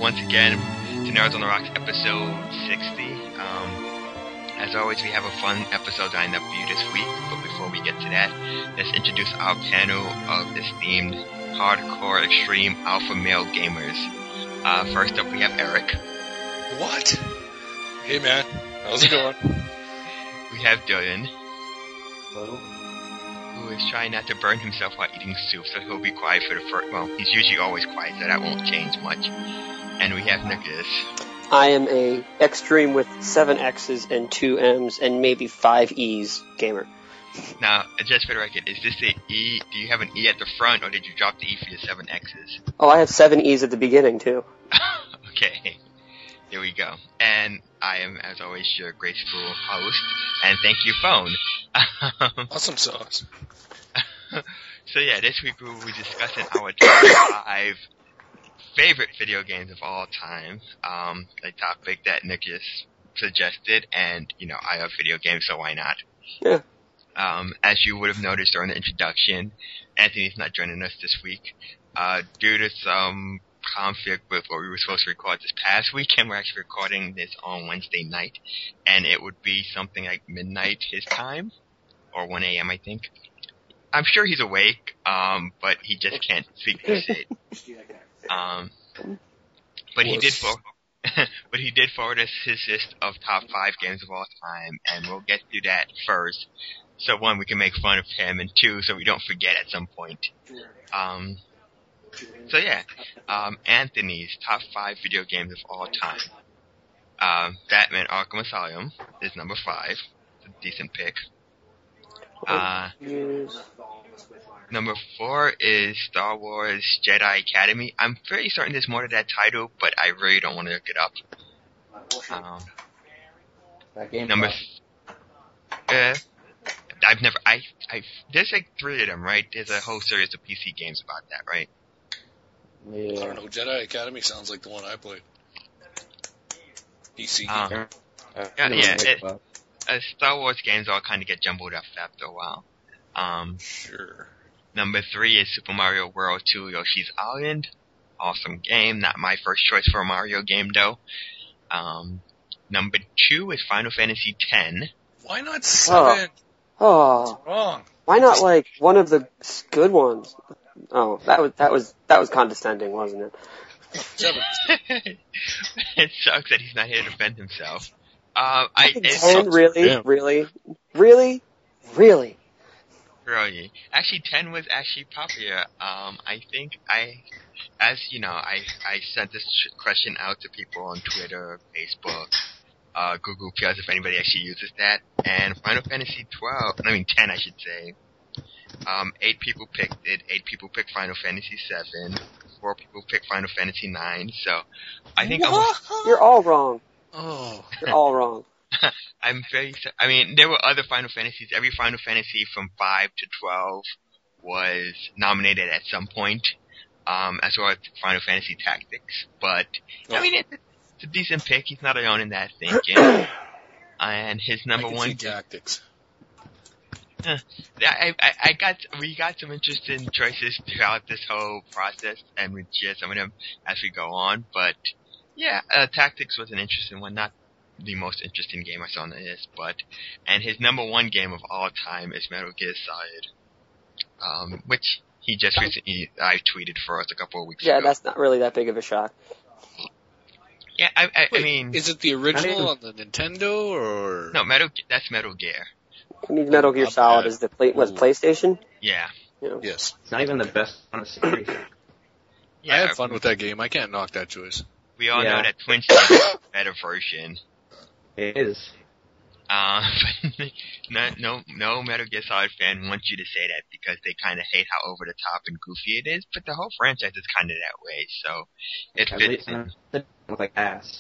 once again to Nerds on the Rocks episode 60. As always, we have a fun episode lined up for you this week, but before we get to that, let's introduce our panel of esteemed hardcore extreme alpha male gamers. First up, we have Eric. What? Hey man, how's it going? We have Dylan. Hello. Who is trying not to burn himself while eating soup, so he'll be quiet for the first. Well, he's usually always quiet, so that won't change much. And we have Nicholas. I am a extreme with 7 X's and 2 M's and maybe 5 E's gamer. Now, just for the record, is this the E? Do you have an E at the front, or did you drop the E for your 7 X's? Oh, I have 7 E's at the beginning too. Okay, here we go. And I am, as always, your graceful host. And thank you, phone. Awesome sauce. So yeah, this week we will be discussing our top 5 favorite video games of all time. A topic that Nicholas suggested, and I love video games, so why not? Yeah. As you would have noticed during the introduction, Anthony's not joining us this week due to some conflict with what we were supposed to record this past weekend. We're actually recording this on Wednesday night, and it would be something like midnight his time, or 1 a.m. I think. I'm sure he's awake, but he just can't sleep his shit. But he did forward us his list of top 5 games of all time, and we'll get to that first. So 1, we can make fun of him, and 2, so we don't forget at some point. So yeah, Anthony's top 5 video games of all time. Batman Arkham Asylum is number 5. It's a decent pick. Number 4 is Star Wars Jedi Academy. I'm pretty certain there's more to that title, but I really don't want to look it up. Number there's like 3 of them, right? There's a whole series of PC games about that, right? Yeah. I don't know, Jedi Academy sounds like the one I played. PC game. Star Wars games all kind of get jumbled up after a while. Sure. Number 3 is Super Mario World 2 Yoshi's Island. Awesome game. Not my first choice for a Mario game, though. Number 2 is Final Fantasy X. Why not 7? Oh. Wrong. Why not like one of the good ones? Oh, that was condescending, wasn't it? 7. It sucks that he's not here to defend himself. 10, really? Really? Actually, 10 was actually popular. I think I sent this question out to people on Twitter, Facebook, Google Plus, if anybody actually uses that. And Final Fantasy 10 I should say. 8 people picked it. 8 people picked Final Fantasy 7. 4 people picked Final Fantasy 9. So, I think You're all wrong. Oh. You're all wrong. There were other Final Fantasies. Every Final Fantasy from 5 to 12 was nominated at some point, as well as Final Fantasy Tactics. But, it's a decent pick. He's not alone in that thinking. And his number 1 Tactics. We got some interesting choices throughout this whole process, and we share some of them as we go on. But, yeah, Tactics was an interesting one. Not the most interesting game I saw on the list, and his number 1 game of all time is Metal Gear Solid, which he just recently I tweeted for us a couple of weeks ago. Yeah, that's not really that big of a shock. Yeah, I mean, is it the original on the Nintendo or no? That's Metal Gear. I mean, Metal Gear Solid is PlayStation? Yeah. Yes. It's not even the best on a series. Yeah, I had fun with that game. I can't knock that choice. We all know that Twin Snakes is a better version. It is. No Metal Gear Solid fan wants you to say that because they kind of hate how over the top and goofy it is, but the whole franchise is kind of that way, so it fits in. With like ass.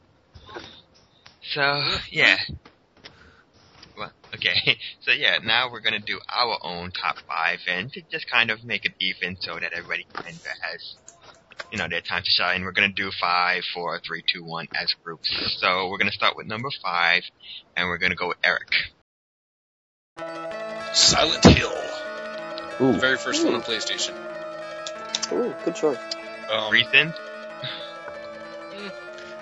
So, yeah. Well, okay. So yeah, now we're gonna do our own top 5 and to just kind of make it even so that everybody kind of has, their time to shine. We're gonna do 5, 4, 3, 2, 1 as groups. So we're gonna start with number 5, and we're gonna go with Eric. Silent Hill. Ooh. The very first one on PlayStation. Ooh, good choice. Reason?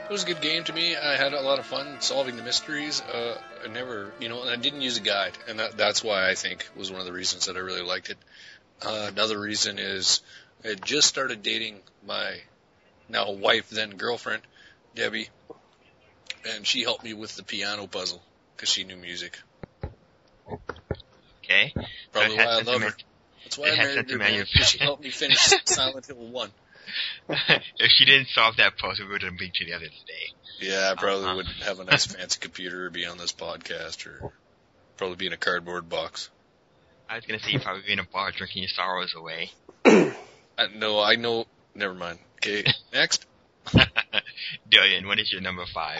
It was a good game to me. I had a lot of fun solving the mysteries. I never, and I didn't use a guide, and that's why I think was one of the reasons that I really liked it. Another reason is I had just started dating my now wife, then girlfriend, Debbie, and she helped me with the piano puzzle because she knew music. Okay. Probably why I love her. That's why I married her, man, because she helped me finish Silent Hill 1. If she didn't solve that puzzle, we wouldn't be together today. Yeah, I probably wouldn't have a nice fancy computer or be on this podcast or probably be in a cardboard box. I was going to say you'd probably be in a bar drinking your sorrows away. No, I know. Never mind. Okay, next. Dillian, what is your number 5?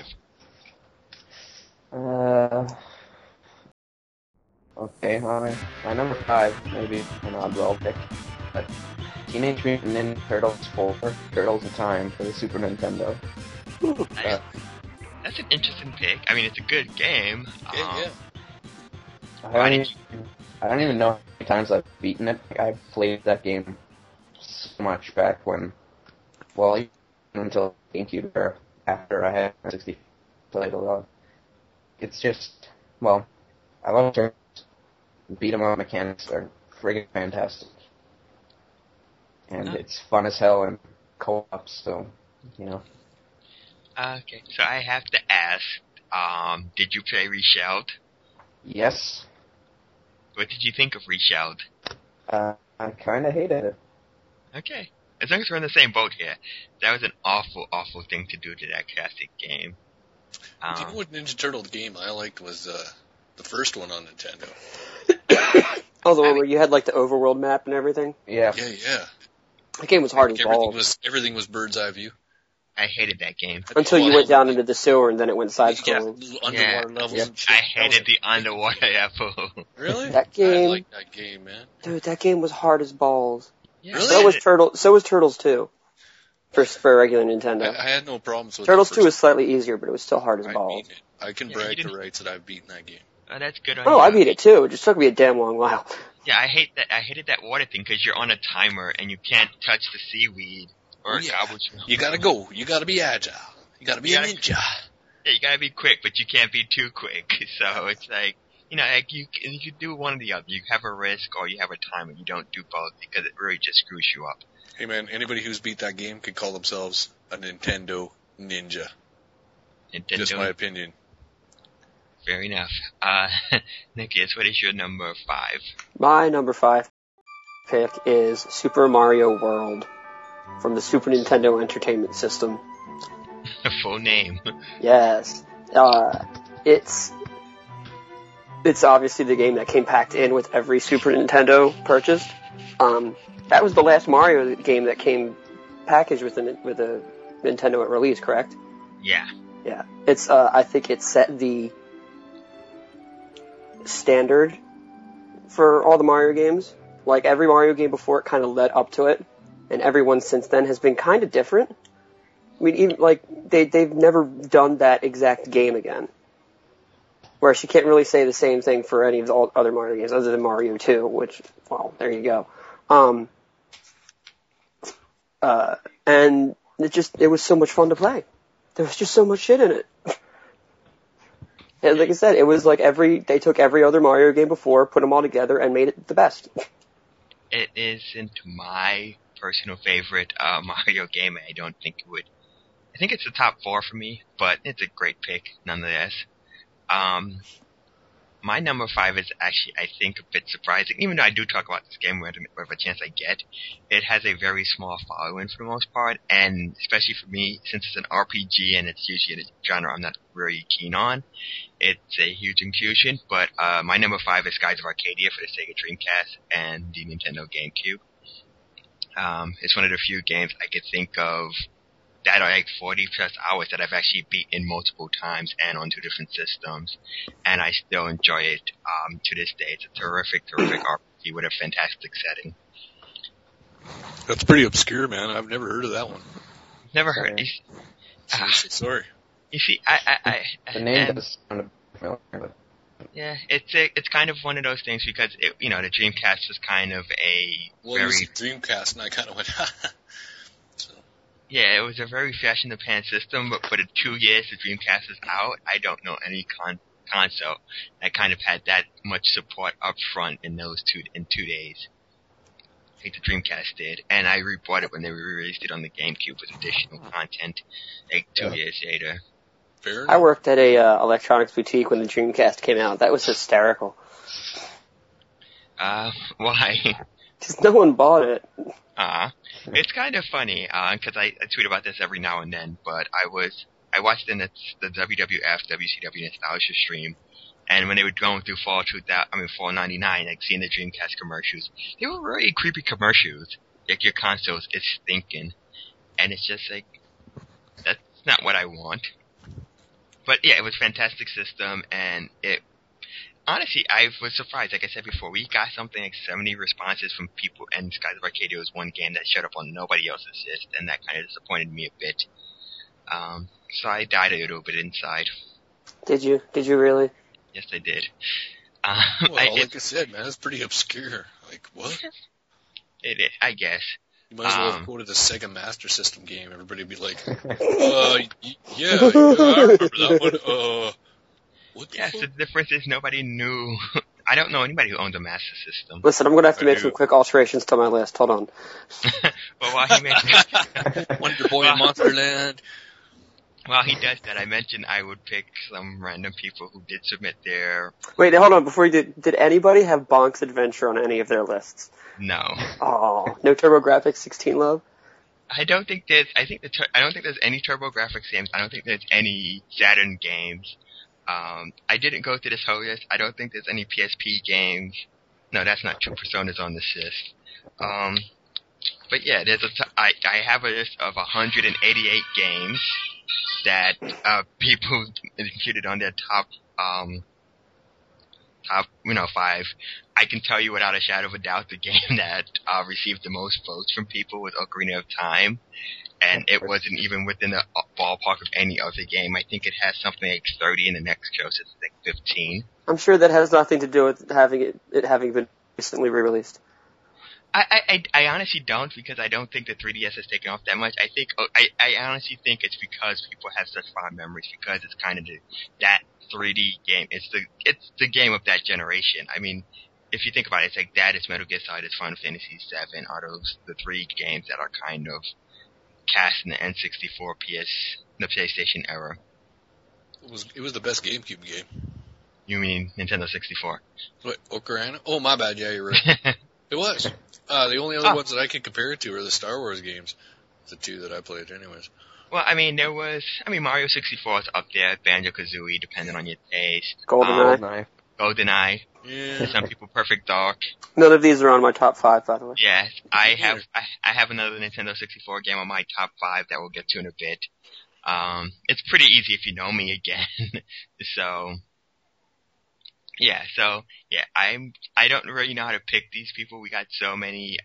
Okay, my number 5 maybe an oddball pick, but Teenage Mutant Ninja Turtles 4: Turtles in Time for the Super Nintendo. That's an interesting pick. I mean, it's a good game. Yeah. I don't even know how many times I've beaten it. I played that game so much back when, well, even until GameCube era, after I had 60 played a lot. It's just, well, I love turtles. Beat 'em up mechanics are friggin' fantastic. And it's fun as hell and co-op, so, Okay, so I have to ask, did you play Reshelled? Yes. What did you think of Reshelled? I kinda hated it. Okay. As long as we're in the same boat here. That was an awful, awful thing to do to that classic game. Do you know what Ninja Turtle game I liked was the first one on Nintendo? Oh, the one where you had like the overworld map and everything? Yeah. Yeah. That game was hard as balls. Everything was bird's eye view. I hated that game. Until you went down into the sewer and then it went side-scrolling. Yeah, underwater levels and shit. I hated the underwater level. Really? That game... I liked that game, man. Dude, that game was hard as balls. Yeah. Really? So was Turtles 2. For regular Nintendo. I had no problems with Turtles 2 was slightly easier, but it was still hard as balls. Beat it. I can brag the rights that I've beaten that game. Oh, that's good on you. Oh, I beat it too. It just took me a damn long while. Yeah, I hated that water thing because you're on a timer and you can't touch the seaweed or garbage. You gotta go. You gotta be agile. You gotta be a ninja. Yeah, you gotta be quick, but you can't be too quick. So it's like, like you do one or the other. You have a risk or you have a timer. You don't do both because it really just screws you up. Hey man, anybody who's beat that game can call themselves a Nintendo ninja. Nintendo. Just my opinion. Fair enough. Nikias, what is your number 5? My number 5 pick is Super Mario World from the Super Nintendo Entertainment System. Full name. Yes. It's obviously the game that came packed in with every Super Nintendo purchased. That was the last Mario game that came packaged with a Nintendo at release, correct? Yeah. Yeah. It's I think it set the standard for all the Mario games. Like every Mario game before it kind of led up to it, and every one since then has been kind of different. I mean, even like they've never done that exact game again. Whereas you can't really say the same thing for any of the other Mario games other than Mario 2, which, well, there you go. And it was so much fun to play. There was just so much shit in it. And like I said, it was like they took every other Mario game before, put them all together, and made it the best. It isn't my personal favorite Mario game. I don't think it would. I think it's the top 4 for me, but it's a great pick nonetheless. My number 5 is actually, I think, a bit surprising. Even though I do talk about this game wherever chance I get, it has a very small following for the most part, and especially for me, since it's an RPG and it's usually a genre I'm not really keen on, it's a huge inclusion. But my number 5 is Skies of Arcadia for the Sega Dreamcast and the Nintendo GameCube. It's one of the few games I could think of that are like 40 plus hours that I've actually beaten multiple times and on 2 different systems, and I still enjoy it to this day. It's a terrific RPG with a fantastic setting. That's pretty obscure, man. I've never heard of that one. Never heard. Sorry. You see, the name does sound familiar. Yeah, it's kind of one of those things because the Dreamcast was kind of a you said Dreamcast, and I kind of went, so. Yeah, it was a very flash-in-the-pan system, but for the 2 years the Dreamcast was out, I don't know any console that kind of had that much support up front in 2 days. Like the Dreamcast did, and I rebought it when they re-released it on the GameCube with additional content, like 2 years later. Fair. I worked at a electronics boutique when the Dreamcast came out. That was hysterical. Why? Because no one bought it. It's kind of funny, because I tweet about this every now and then, but I watched the WWF, WCW Nostalgia stream, and when they were going through Fall 99, like seeing the Dreamcast commercials, they were really creepy commercials. Like your console is stinking. And it's just like, that's not what I want. But yeah, it was a fantastic system, and honestly, I was surprised. Like I said before, we got something like 70 responses from people, and Skies of Arcadia was one game that showed up on nobody else's list, and that kind of disappointed me a bit. So I died a little bit inside. Did you? Did you really? Yes, I did. Like I said, man, it's pretty obscure. Like, what? It is, I guess. You might as well have quoted a Sega Master System game. Everybody would be like, yeah, I remember that one. Yes, the difference is nobody knew. I don't know anybody who owns a Master System. Listen, I'm going to have to make some quick alterations to my list. Hold on. Well, while he makes Wonder Boy in Monsterland. While he does that, I mentioned I would pick some random people who did submit their... Wait, hold on. Before you did anybody have Bonk's Adventure on any of their lists? No. Oh, no TurboGrafx 16 love? I don't think there's any TurboGrafx games. I don't think there's any Saturn games. I didn't go through this whole list. I don't think there's any PSP games. No, that's not true. Persona's on this list. But yeah, I have a list of 188 games that people imputed on their top 5. I can tell you without a shadow of a doubt the game that received the most votes from people was Ocarina of Time, and it wasn't even within the ballpark of any other game. I think it has something like 30, and the next closest is like 15. I'm sure that has nothing to do with having it having been recently re-released. I honestly don't, because I don't think the 3DS has taken off that much. I honestly think it's because people have such fond memories, because it's kind of that 3D game. It's the game of that generation. I mean, if you think about it, it's like that, it's Metal Gear Solid, it's Final Fantasy VII, are those the 3 games that are kind of cast in the N64 the PlayStation era. It was the best GameCube game. You mean Nintendo 64? What, Ocarina? Oh, my bad, yeah, you're right. It was. The only other ones that I could compare it to are the Star Wars games. The 2 that I played anyways. Well, Mario 64 is up there, Banjo-Kazooie, depending on your taste. GoldenEye. GoldenEye. Yeah. Some people, Perfect Dark. None of these are on my top 5, by the way. Yes, I have another Nintendo 64 game on my top 5 that we'll get to in a bit. It's pretty easy if you know me again. I don't really know how to pick these people. We got so many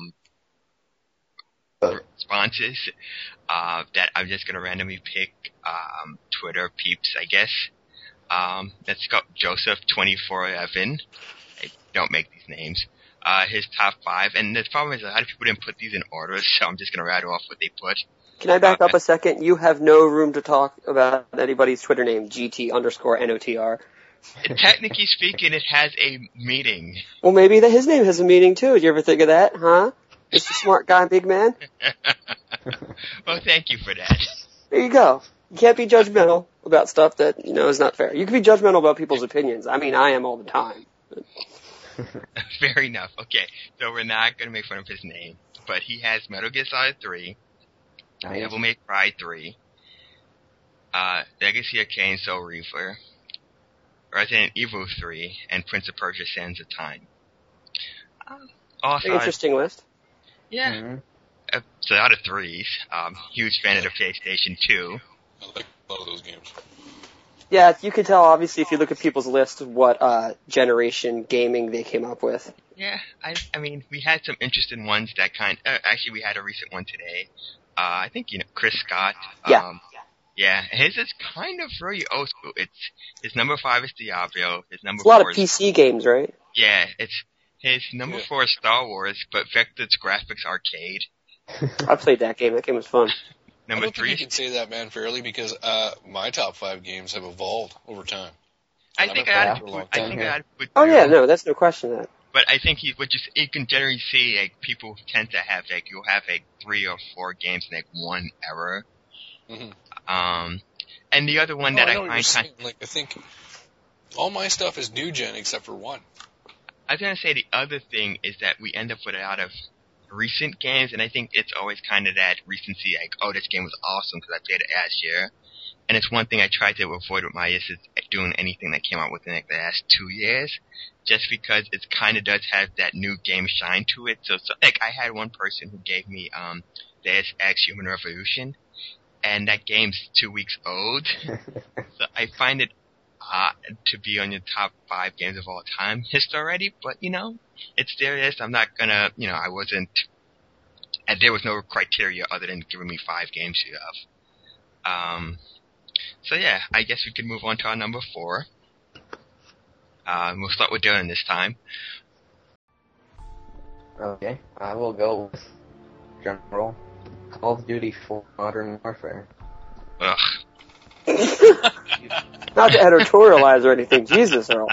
responses that I'm just gonna randomly pick Twitter peeps, I guess. Let's go Joseph2411. I don't make these names. His top 5, and the problem is a lot of people didn't put these in order, so I'm just gonna rattle off what they put. Can I back up a second? You have no room to talk about anybody's Twitter name, GT_NOTR. Technically speaking, it has a meaning. Well, maybe his name has a meaning too. Did you ever think of that, huh? Mr. Smart Guy, Big Man? Well, thank you for that. There you go. You can't be judgmental about stuff that, is not fair. You can be judgmental about people's opinions. I mean, I am all the time. Fair enough. Okay, so we're not going to make fun of his name, but he has Metal Gear Solid 3, Devil May Cry 3, Legacy of Kain Soul Reaver, Resident Evil 3, and Prince of Persia: Sands of Time. Also, interesting list. Yeah. Mm-hmm. It's a lot of 3s. Huge fan of the PlayStation 2. I like a lot of those games. Yeah, you can tell, obviously, if you look at people's lists, what generation gaming they came up with. Yeah, I mean, we had some interesting ones that actually, we had a recent one today. I think, Chris Scott. Yeah. Yeah, his is kind of really old school. His number 5 is Diablo. His number 4 is... a lot of PC games, right? Yeah, his number 4 is Star Wars, but Vector's Graphics Arcade. I played that game. That game was fun. I Number don't think three. you can say that, man, fairly, because my top 5 games have evolved over time. I I've think been I playing had for a to long put, I time. think I had to put Oh yeah, Doom. no, that's no question. That. But I think you can generally see like people tend to have like you'll have like 3 or 4 games in like one era. Mm-hmm. And the other one that I I know what you're find saying. Like, I think all my stuff is new gen except for one. I was gonna say the other thing is that we end up with a lot of recent games, and I think it's always kind of that recency, like, oh, this game was awesome because I played it last year. And it's one thing I try to avoid with my is doing anything that came out within like the last 2 years, just because it kind of does have that new game shine to it. So like I had one person who gave me Deus Ex Human Revolution, and that game's 2 weeks old. So I find it to be on your top 5 games of all time list already, but it's their list. I'm not gonna, I wasn't, and there was no criteria other than giving me 5 games you have. So yeah, I guess we could move on to our number 4. We'll start with Dylan this time. Okay, I will go with General Call of Duty 4 Modern Warfare. Ugh. Not to editorialize or anything. Jesus, Earl.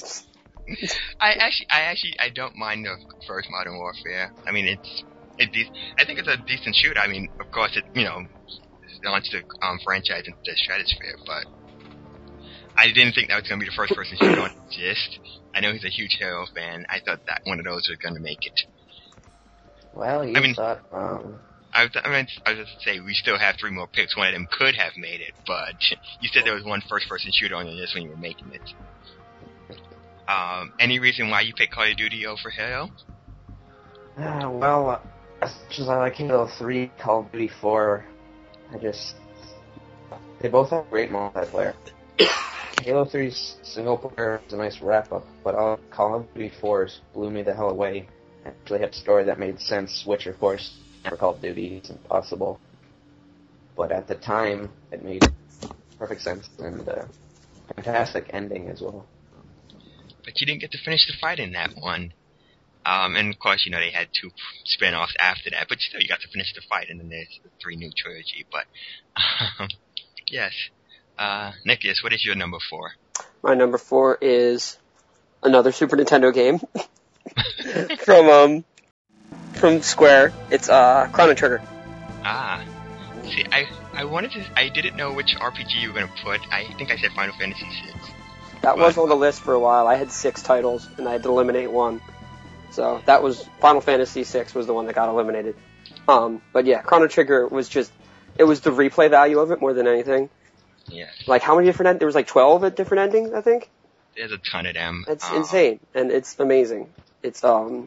I don't mind the first Modern Warfare. I mean, I think it's a decent shoot. I mean, of course, it launched the franchise into the stratosphere, but I didn't think that was going to be the first person shooter on Gist. I know he's a huge Halo fan. I thought that one of those was going to make it. Well, thought, I was just say we still have 3 more picks. One of them could have made it, but you said there was one first-person shooter on your list when you were making it. Any reason why you picked Call of Duty over Halo? Well, as much as I like Halo 3, Call of Duty 4, they both have great multiplayer. Halo 3's single player is a nice wrap-up, but Call of Duty 4's blew me the hell away. Actually had a story that made sense, which of course for Call of Duty is impossible. But at the time, it made perfect sense and a fantastic ending as well. But you didn't get to finish the fight in that one. And of course, they had 2 spin-offs after that, but still you got to finish the fight, and then there's the 3 new trilogy. But, yes. Nicholas, what is your number 4? My number 4 is another Super Nintendo game from Square. It's Chrono Trigger. See, I didn't know which RPG you were going to put. I think I said Final Fantasy VI. That was on the list for a while. I had 6 titles, and I had to eliminate one. So that was Final Fantasy VI was the one that got eliminated. But yeah, Chrono Trigger was it was the replay value of it more than anything. Yes. Like how many different there was like 12 different endings, I think. There's a ton of them. It's insane, and it's amazing. It's I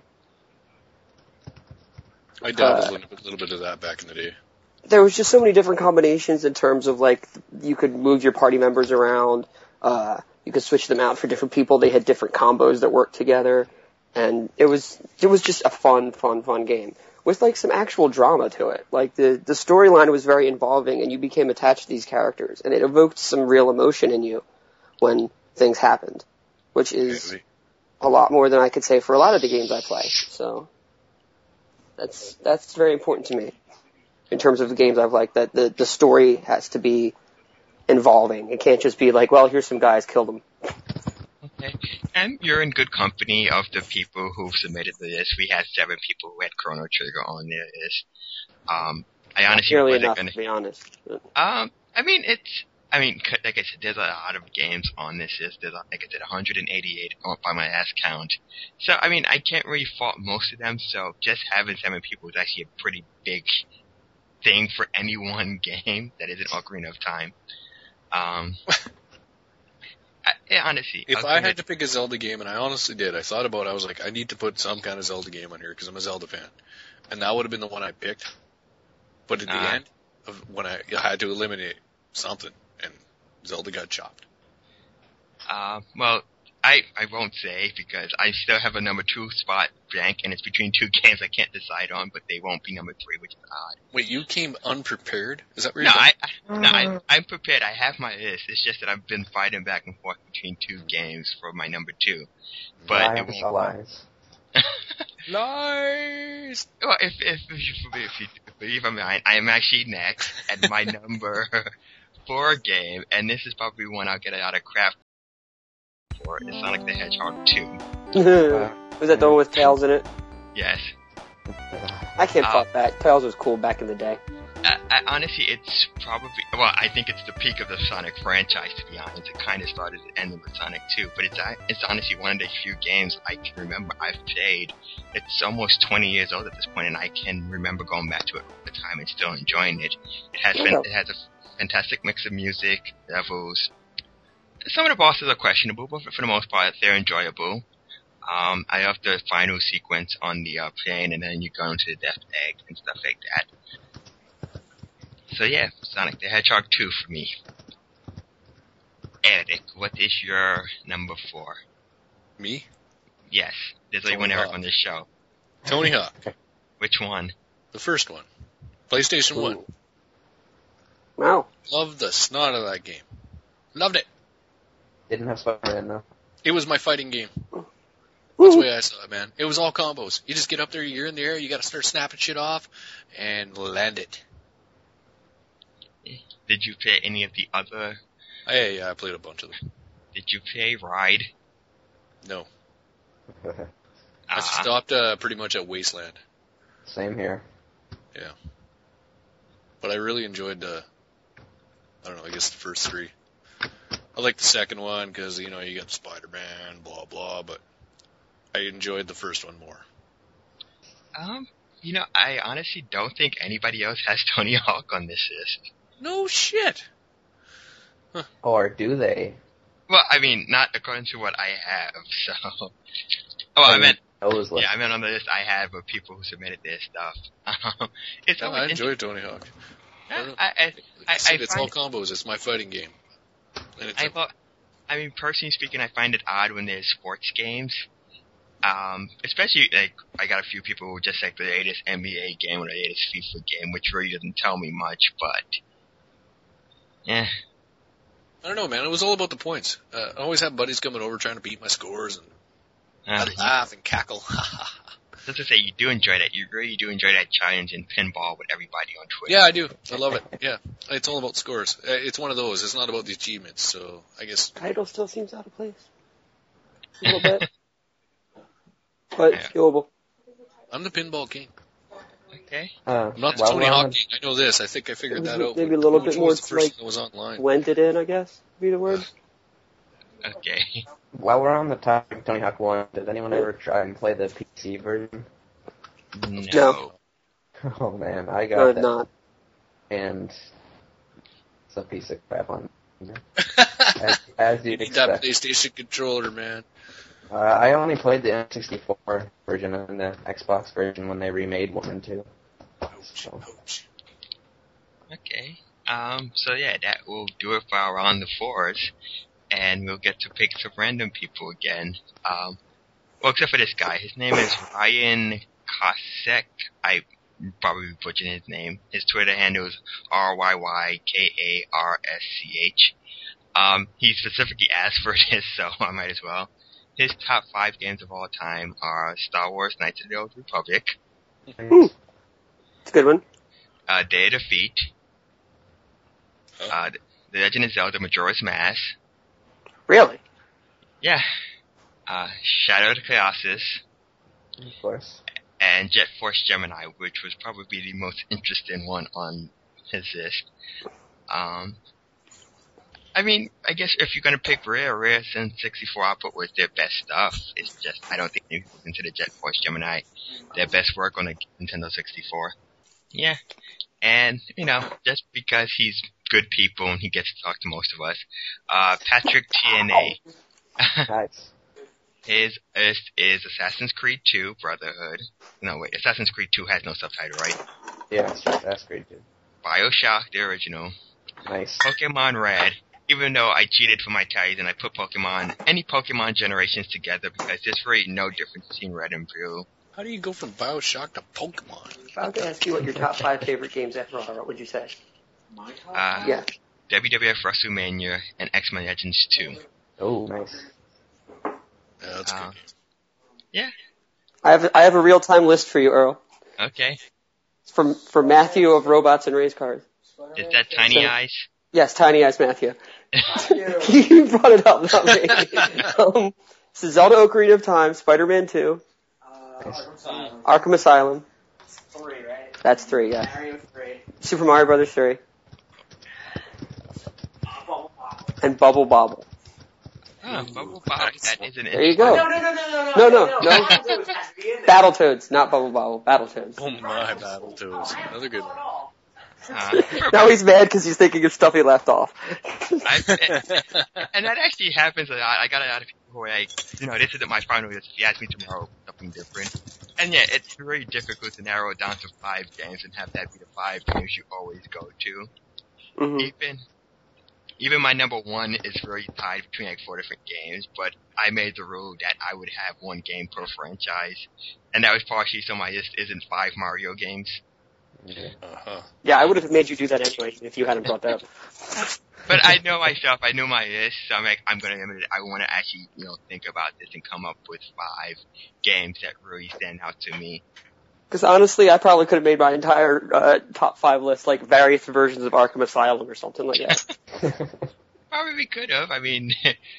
dabbled a little bit of that back in the day. There was just so many different combinations in terms of like you could move your party members around. You could switch them out for different people. They had different combos that worked together. And it was just a fun game with like some actual drama to it. Like the storyline was very involving, and you became attached to these characters, and it evoked some real emotion in you when things happened, which is a lot more than I could say for a lot of the games I play. So that's very important to me in terms of the games I've liked. That the story has to be involving. It can't just be like, well, here's some guys, kill them. Okay. And you're in good company of the people who submitted the list. We had 7 people who had Chrono Trigger on their list. I honestly wasn't enough, gonna. To be honest. I mean, like I said, there's a lot of games on this list. There's, like I said, 188 by my last count. So, I mean, I can't really fault most of them. So, just having 7 people is actually a pretty big thing for any one game that isn't Ocarina of Time. Honestly, if I had to pick a Zelda game, and I honestly did, I thought about it, I was like, I need to put some kind of Zelda game on here because I'm a Zelda fan. And that would have been the one I picked. But at the end, when I had to eliminate something, and Zelda got chopped. Well, I won't say because I still have a number 2 spot blank, and it's between 2 games I can't decide on, but they won't be number 3, which is odd. Wait, you came unprepared? Is that what you're saying? I'm prepared. I have my list. It's just that I've been fighting back and forth between 2 games for my number 2. But lies. Lie! Well, if you believe I'm mine, I am actually next at my number 4 game, and this is probably one I'll get out of crap for. It's Sonic the Hedgehog 2. Was that the one with Tails in it? Yes. I can't fault that. Tails was cool back in the day. Honestly, it's probably, well, I think it's the peak of the Sonic franchise, to be honest. It kind of started and ended with Sonic 2, but it's honestly one of the few games I can remember I've played. It's almost 20 years old at this point, and I can remember going back to it all the time and still enjoying it. It has a fantastic mix of music, levels. Some of the bosses are questionable, but for the most part, they're enjoyable. I love the final sequence on the plane, and then you go into the Death Egg and stuff like that. So yeah, Sonic the Hedgehog 2 for me. Eric, what is your number 4? Me? Yes, there's only one Eric on this show. Tony Hawk. Which one? The first one. PlayStation 1. Wow. Loved the snot of that game. Loved it. Didn't have Spider-Man, though. It was my fighting game. That's the way I saw it, man. It was all combos. You just get up there, you're in the air, you gotta start snapping shit off, and land it. Did you play any of the other? Yeah, I played a bunch of them. Did you play Ride? No. I stopped pretty much at Wasteland. Same here. Yeah. But I really enjoyed I don't know, I guess the first 3. I like the second one because, you got Spider-Man, blah, blah, but I enjoyed the first one more. I honestly don't think anybody else has Tony Hawk on this list. No shit. Huh. Or do they? Well, I mean, not according to what I have, so... Oh, I meant on the list I have of people who submitted their stuff. I enjoy Tony Hawk. It's all combos. It's my fighting game. And personally speaking, I find it odd when there's sports games. Especially, I got a few people who just like the latest NBA game or the latest FIFA game, which really doesn't tell me much, but... Yeah. I don't know, man. It was all about the points. I always have buddies coming over trying to beat my scores, and I'd laugh and cackle. Just to say, you do enjoy that. You really do enjoy that challenge in pinball with everybody on Twitter. Yeah, I do. I love it. Yeah. It's all about scores. It's one of those. It's not about the achievements, so I guess... Title still seems out of place. A little bit. But it's doable. I'm the pinball king. Okay. I'm not the Tony Hawk king. I know this. I think I figured that out. Maybe a little bit more like was online. Blended in, I guess, would be the word. Okay. While we're on the topic of Tony Hawk 1, did anyone ever try and play the PC version? No. Oh man, I got that. Not. And it's a piece of crap on as you'd need expect. that PlayStation controller, man. I only played the N64 version and the Xbox version when they remade 1 and 2. So. Okay. So yeah, that will do it for our round of 4s. And we'll get to pick some random people again. Well, except for this guy. His name is Ryan Kosek. I probably butchered his name. His Twitter handle is RYYKARSCH. He specifically asked for this, so I might as well. His top 5 games of all time are Star Wars Knights of the Old Republic. Ooh. It's a good one. Day of Defeat. The Legend of Zelda Majora's Mask. Really? Yeah. Shadow of the Colossus. Of course. And Jet Force Gemini, which was probably the most interesting one on his list. I guess if you're gonna pick Rare since 64 output was their best stuff. It's just, I don't think you can consider Jet Force Gemini their best work on the Nintendo 64. Yeah. And, just because he's good people and he gets to talk to most of us. Patrick TNA. Nice. His list is Assassin's Creed 2, Brotherhood. No, wait, Assassin's Creed 2 has no subtitle, right? Yeah, it's just Assassin's Creed 2. BioShock, the original. Nice. Pokemon Red. Even though I cheated for my tallies and I put any Pokemon generations together because there's really no difference between Red and Blue. How do you go from BioShock to Pokemon? If I were to ask you what your top 5 favorite games ever are, what would you say? My top? Yeah. WWF WrestleMania and X-Men Legends 2. Oh, nice. Yeah, that's good. Yeah. I have a real-time list for you, Earl. Okay. It's from Matthew of Robots and Race Cars. Is that Tiny Eyes? Yes, Tiny Eyes Matthew. You brought it up, not me. So Zelda Ocarina of Time, Spider-Man 2, Arkham Asylum. 3, right? That's 3, yeah. Mario 3. Super Mario Brothers 3. Bubble Bobble. And Bubble Bobble. Oh, Bubble Bobble. That is an There you go. No. No. Battletoads has to be in there. Battletoads, not Bubble Bobble. Battletoads. Oh my, Battletoads. Another good one. Now he's mad because he's thinking of stuff he left off. And that actually happens a lot. I got a lot of people who are like, this isn't my final list. If you ask me tomorrow, something different. And yeah, it's very difficult to narrow it down to 5 games and have that be the 5 games you always go to. Mm-hmm. Even my number 1 is really tied between like 4 different games, but I made the rule that I would have 1 game per franchise. And that was partially so my list isn't 5 Mario games. Uh-huh. Yeah, I would have made you do that anyway if you hadn't brought that up. But I know myself, I know my list, so I'm like, I'm gonna limit it. I want to actually, think about this and come up with 5 games that really stand out to me. Because honestly, I probably could have made my entire top 5 list like various versions of Arkham Asylum or something like that. Probably could have. I mean,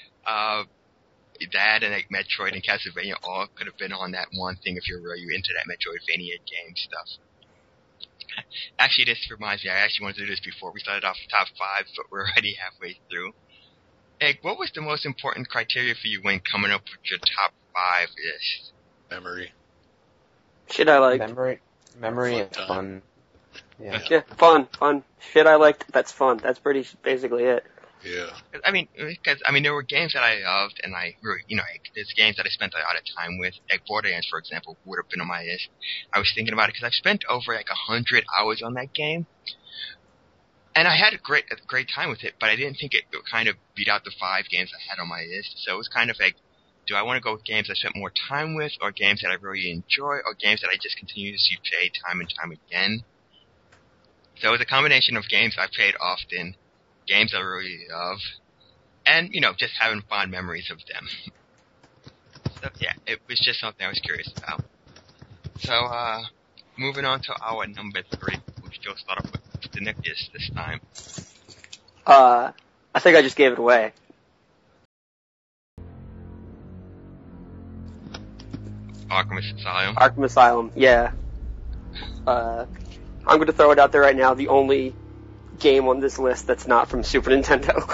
that and like Metroid and Castlevania all could have been on that one thing if you're really into that Metroidvania game stuff. Actually, this reminds me, I actually wanted to do this before we started off the top 5, but we're already halfway through. Egg, what was the most important criteria for you when coming up with your top 5 list? Memory. Shit I liked. Memory and fun. Yeah. Yeah, fun. Shit I liked, that's fun. That's pretty basically it. Yeah. Because there were games that I loved, and I really, there's games that I spent a lot of time with. Like Borderlands, for example, would have been on my list. I was thinking about it because I've spent over 100 hours on that game, and I had a great time with it. But I didn't think it would kind of beat out the 5 games I had on my list. So it was kind of like, do I want to go with games I spent more time with, or games that I really enjoy, or games that I just continue to see play time and time again? So it was a combination of games I played often, games I really love, and, just having fond memories of them. So, yeah, it was just something I was curious about. So, moving on to our number 3, we'll still start off with Mr. Nikias this time. I think I just gave it away. Arkham Asylum. Arkham Asylum, yeah. I'm going to throw it out there right now, the only game on this list that's not from Super Nintendo.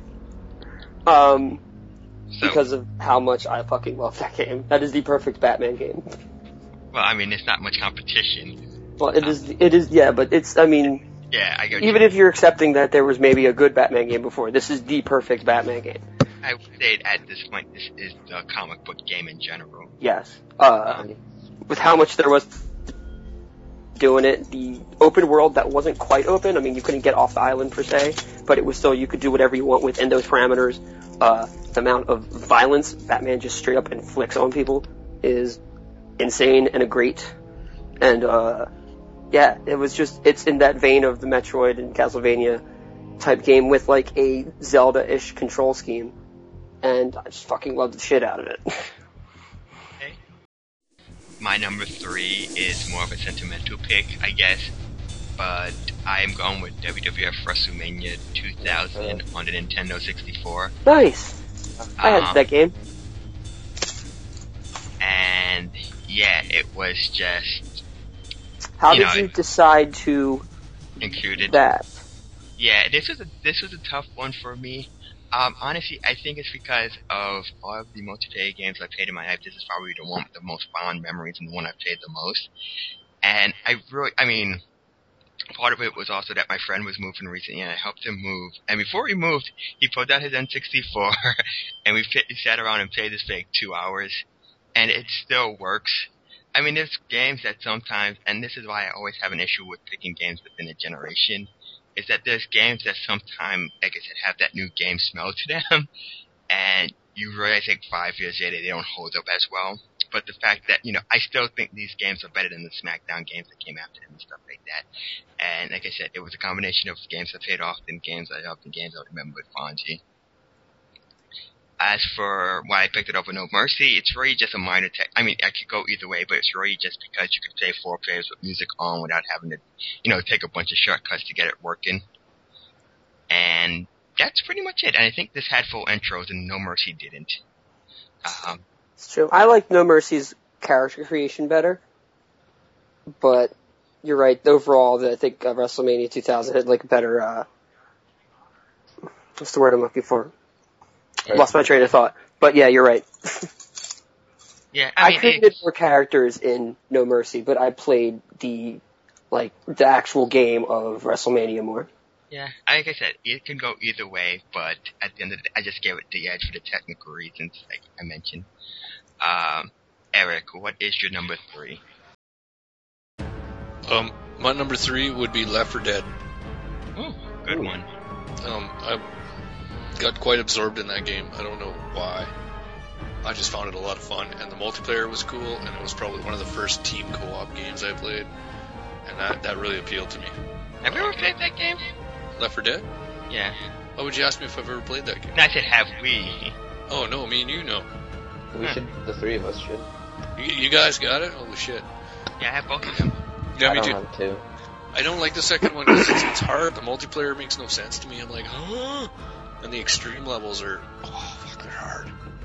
Because of how much I fucking love that game. That is the perfect Batman game. Well, there's not much competition. Well, it is, yeah, but it's, yeah, I get even if you're accepting that there was maybe a good Batman game before, this is the perfect Batman game. I would say at this point, this is the comic book game in general. Yes. With how much there was doing it, the open world that wasn't quite open, you couldn't get off the island per se, but it was still, you could do whatever you want within those parameters. The amount of violence Batman just straight up inflicts on people is insane and yeah, it's in that vein of the Metroid and Castlevania type game with a Zelda-ish control scheme, and I just fucking love the shit out of it. Okay. My number 3 is more of a sentimental pick, I guess, but I am going with WWF WrestleMania 2000 on the Nintendo 64. Nice! I had that game. And yeah, it was just... How did you decide to include that? Yeah, this was a tough one for me. Honestly, I think it's because of all of the multiplayer games I played in my life. This is probably the one with the most fond memories and the one I played the most. And part of it was also that my friend was moving recently, and I helped him move. And before he moved, he pulled out his N64, and we sat around and played this for 2 hours, and it still works. There's games that sometimes, and this is why I always have an issue with picking games within a generation, is that there's games that sometimes, like I said, have that new game smell to them, and you realize 5 years later they don't hold up as well. But the fact that, I still think these games are better than the SmackDown games that came after them and stuff like that. And like I said, it was a combination of games I played often, games I loved, and games I remember with fondly. As for why I picked it over No Mercy, it's really just a minor I mean, I could go either way, but it's really just because you could play 4 players with music on without having to, take a bunch of shortcuts to get it working. And that's pretty much it. And I think this had full intros and No Mercy didn't. It's true. I like No Mercy's character creation better, but you're right. Overall, I think WrestleMania 2000 had like a better. What's the word I'm looking for? Lost my train of thought. But yeah, you're right. Yeah, I created more characters in No Mercy, but I played the actual game of WrestleMania more. Yeah, like I said, it can go either way, but at the end of the day, I just gave it the edge for the technical reasons, like I mentioned. Eric, what is your number 3? My number 3 would be Left 4 Dead. Oh, good one. I got quite absorbed in that game. I don't know why. I just found it a lot of fun, and the multiplayer was cool, and it was probably one of the first team co-op games I played, and that really appealed to me. Have you ever played that game? Left 4 Dead? Yeah. Why would you ask me if I've ever played that game? No, I said have we. Oh, no, me and you know. We should, the 3 of us should. You guys got it? Holy shit. Yeah, I have both of them. Yeah, I me don't too. have 2. I don't like the second one because it's hard. The multiplayer makes no sense to me. I'm like, huh? And the extreme levels are, fuck, they're hard.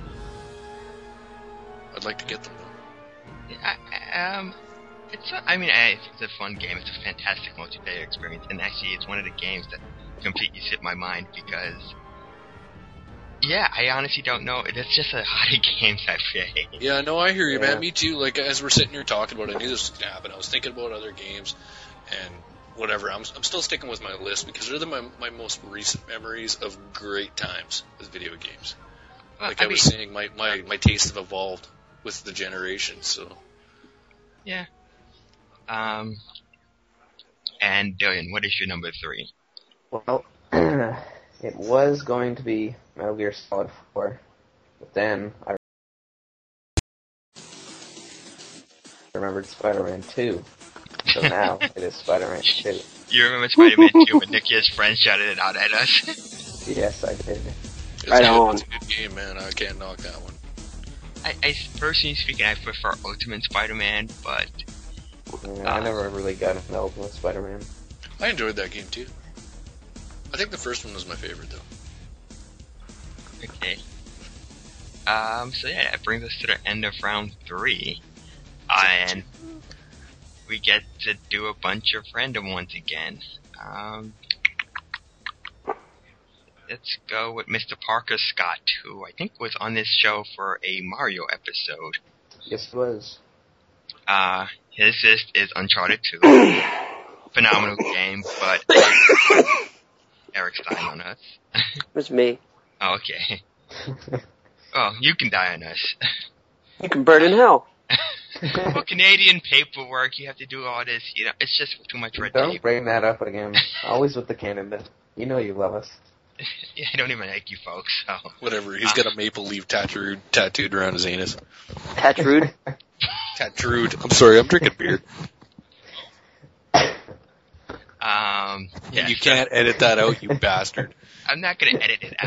I'd like to get them though. Yeah, it's a fun game. It's a fantastic multiplayer experience, and actually, it's one of the games that completely slipped my mind because, yeah, I honestly don't know. It's just a lot of games I play. Yeah, no, I hear you, Yeah. man. Me too. Like as we're sitting here talking about it, I knew this was gonna happen. I was thinking about other games and whatever. I'm still sticking with my list because they're my most recent memories of great times with video games. Well, Like I was saying, my tastes have evolved with the generation. So yeah. And Dylan, what is your number 3? Well, it was going to be Metal Gear Solid 4, but then I remembered Spider-Man 2, so now it is Spider-Man 2. You remember Spider-Man 2 when Nicky's friends shouted it out at us? Yes, I did. Right on. It's a good game, man. I can't knock that one. I personally speaking, I prefer Ultimate Spider-Man, but Yeah, I never really got into Ultimate Spider-Man. I enjoyed that game too. I think the first one was my favorite though. okay. So yeah, that brings us to the end of round 3, and we get to do a bunch of random ones again. Let's go with Mr. Parker Scott, who I think was on this show for a Mario episode. Yes, it was. His list is Uncharted 2. Phenomenal game, but Eric's dying on us. It's me. Oh, okay. Oh, you can die on us. You can burn in hell. Well, Canadian paperwork, you have to do all this, it's just too much red Don't tape. bring that up again. Always with the Canada. You know you love us. Yeah, I don't even like you folks, so. Whatever. He's got a maple leaf tattooed around his anus. Tattooed. Tattooed. I'm sorry. I'm drinking beer. Yeah, You can't edit that out, you bastard. I'm not gonna edit it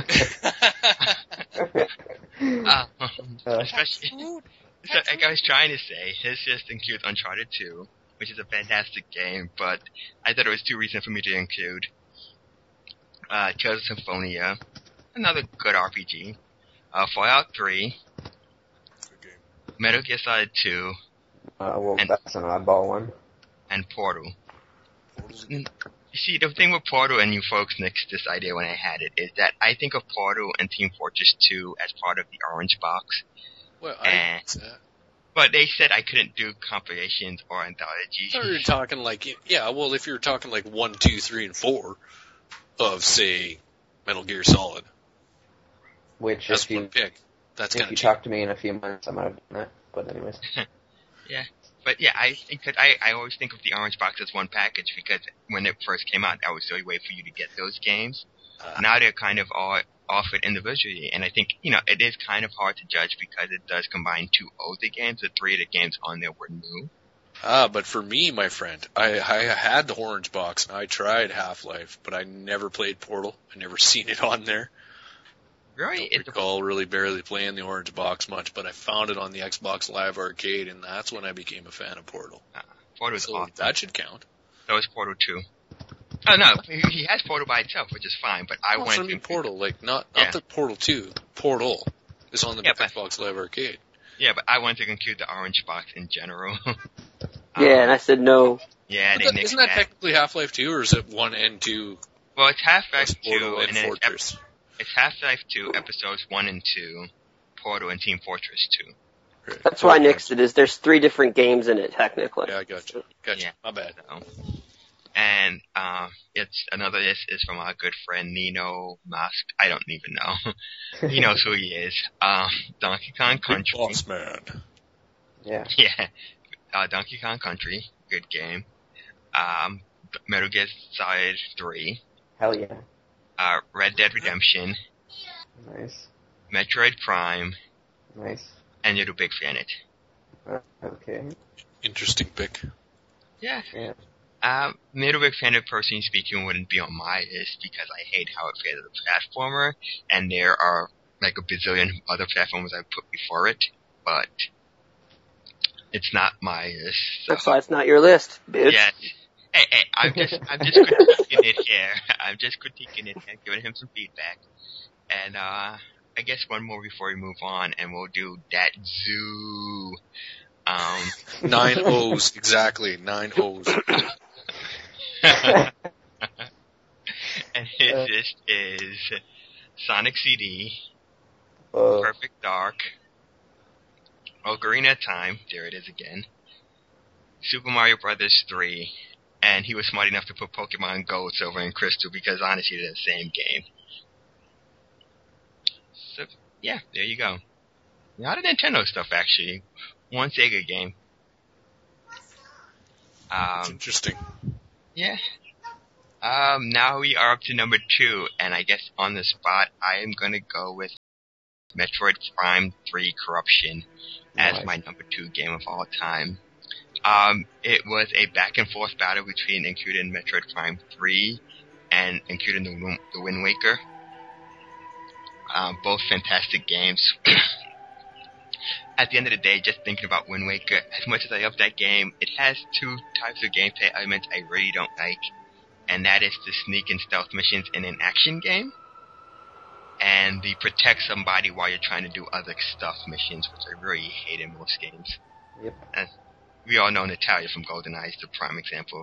out. Especially, so, like I was trying to say, his list includes Uncharted 2, which is a fantastic game, but I thought it was too recent for me to include. Tales of Symphonia, another good RPG. Fallout 3, Metal Gear Solid 2, Well, And- that's an oddball one. and Portal. You see, the thing with Portal, and you folks nixed this idea when I had it, is that I think of Portal and Team Fortress 2 as part of the Orange Box. Well, But they said I couldn't do compilations or anthologies. I thought you were talking like, yeah, well, if you were talking like 1, 2, 3, and 4 of, say, Metal Gear Solid, Which, that's if you, one pick. That's if kind you of talk to me in a few months, I might have done that. But anyways. Yeah. But yeah, I always think of the Orange Box as one package because when it first came out, that was the only way for you to get those games. Now they're kind of all offered individually, and I think, it is kind of hard to judge because it does combine 2 older games. The 3 of the games on there were new. But for me, my friend, I had the Orange Box, and I tried Half-Life, but I never played Portal. I never seen it on there. Really? I don't recall really barely playing the orange box much, but I found it on the Xbox Live Arcade, and that's when I became a fan of Portal. Portal is So awesome. that should count. So is Portal 2. Oh, no, he has Portal by itself, which is fine, but I wanted to... Portal, like, not Yeah. the Portal 2. Portal is on the Yeah, but- Xbox Live Arcade. Yeah, but I wanted to include the orange box in general. Yeah, and I said no. Yeah, they nixed Isn't that technically Half-Life 2, or is it 1 and 2 Well, it's Half-Life plus 2, Portal and and then Fortress? it's Half-Life 2, episodes 1 and 2, Portal, and Team Fortress 2. Right. That's why I nixed it. Is there's 3 different games in it technically. Yeah, I gotcha. Gotcha. Yeah. My bad. So, and it's another list is from our good friend Nino Musk. I don't even know. He knows who he is. Donkey Kong Country. Boss man. Yeah. Yeah. Donkey Kong Country, good game. Metal Gear Solid 3. Hell yeah. Red Dead Redemption. Nice. Metroid Prime. Nice. And Little Big Planet. Okay. Interesting pick. Yeah. Yeah. Little Big Planet, personally speaking, wouldn't be on my list because I hate how it plays as a platformer, and there are like a bazillion other platformers I put before it, but it's not my list. So. That's why it's not your list, bitch. Yes. Hey, I'm just critiquing it here. I'm just critiquing it and giving him some feedback. And, I guess one more before we move on, and we'll do that zoo. 9 O's, exactly. 9 O's. And his list is Sonic CD, Uh, Perfect Dark, Ocarina of Time, there it is again, Super Mario Brothers 3, and he was smart enough to put Pokemon Gold, Silver, and Crystal because honestly they're the same game. So, yeah, there you go. A lot of Nintendo stuff, actually. One Sega game. Interesting. Yeah. Now we are up to number 2, and I guess on the spot, I am gonna go with Metroid Prime 3 Corruption as Nice. my number 2 game of all time. It was a back and forth battle between including Metroid Prime 3 and including the Wind Waker. Both fantastic games. At the end of the day, just thinking about Wind Waker, as much as I love that game, it has 2 types of gameplay elements I really don't like. And that is the sneak and stealth missions in an action game, and the protect somebody while you're trying to do other stuff missions, which I really hate in most games. Yep. We all know Natalia from GoldenEye is the prime example of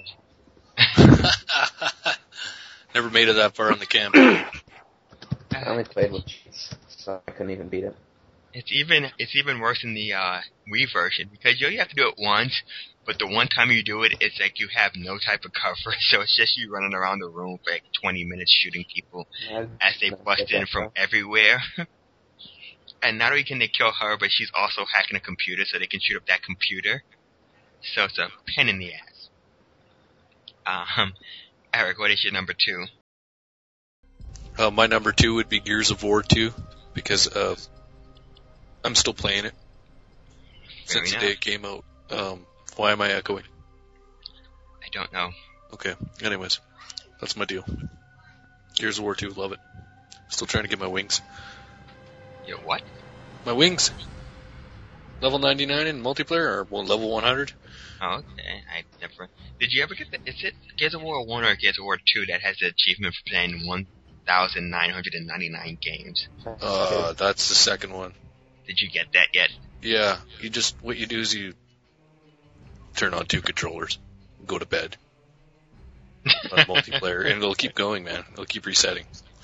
that. Never made it that far in the campaign. I only played with cheats, so I couldn't even beat it. It's even worse in the Wii version, because you only have to do it once, but the one time you do it, it's like you have no type of cover, so it's just you running around the room for like 20 minutes shooting people as they bust in from everywhere. And not only can they kill her, but she's also hacking a computer so they can shoot up that computer. So it's a pain in the ass. Eric, what is your number 2? My number 2 would be Gears of War 2, because I'm still playing it since the day it came out. Why am I echoing? I don't know. Okay, anyways, that's my deal. Gears of War 2, love it. Still trying to get my wings. Your what? My wings! Level 99 in multiplayer, or level 100? Oh, okay. I never... Did you ever get the... Is it Gears of War 1 or Gears of War 2 that has the achievement for playing 1,999 games? That's the second one. Did you get that yet? Yeah, what you do is you turn on 2 controllers, go to bed on multiplayer, and it'll keep going, man. It'll keep resetting.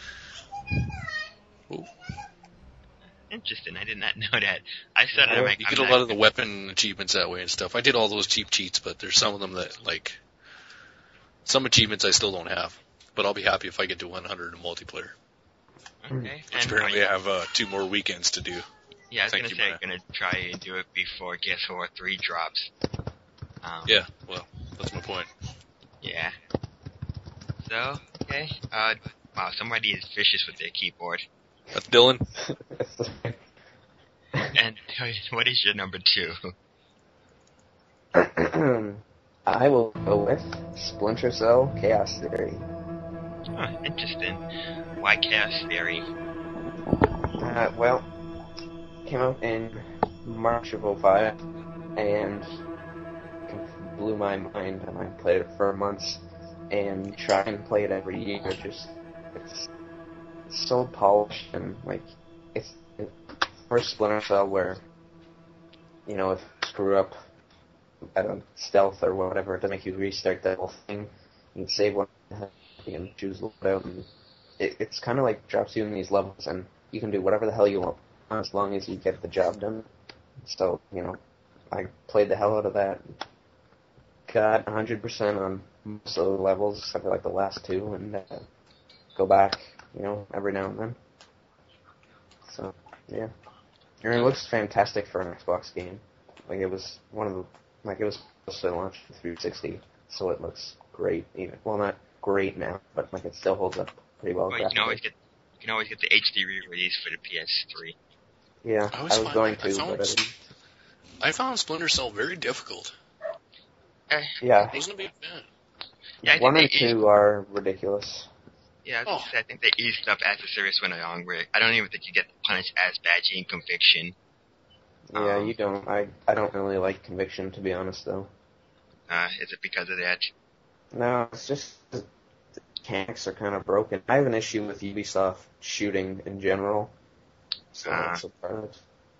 Ooh. Interesting. I did not know that. I said it. You get a lot of the weapon achievements that way and stuff. I did all those cheap cheats, but there's some of them that, like, some achievements I still don't have. But I'll be happy if I get to 100 in multiplayer. Okay. Which apparently I have 2 more weekends to do. Yeah, I was Thank going to you, say Brian. I'm going to try and do it before Gears of War 3 drops. Yeah, well, that's my point. Yeah. So, okay. Wow, somebody is vicious with their keyboard. That's Dylan. And what is your number 2? I will go with Splinter Cell Chaos Theory. Huh, interesting. Why Chaos Theory? Well, came out in March of '05, and blew my mind, and I played it for months, and try and play it every year. It's so polished, and like it's first Splinter Cell where, you know, if you screw up at a stealth or whatever, to make you restart that whole thing. You can save one, you can choose loadout, and it's kind of like drops you in these levels, and you can do whatever the hell you want as long as you get the job done. So, you know, I played the hell out of that. Got 100% on most of the levels, except for like the last two, and go back, you know, every now and then. So, yeah. And it looks fantastic for an Xbox game. Like, it was one of the, like, it was supposed to launch 360, so it looks great. Even, well, not great now, but like it still holds up pretty well. Well, you can always get the HD re-release for the PS3. Yeah, I was going to, but I didn't. I found Splinter Cell very difficult. Yeah. It wasn't a big fan. Yeah, 1 and 2 are ridiculous. Yeah, I think they eased up as the series went along. Where I don't even think you get punished as badly in Conviction. Yeah, you don't. I don't really like Conviction, to be honest, though. Is it because of that? No, it's just the mechanics are kind of broken. I have an issue with Ubisoft shooting in general, so that's a part of it.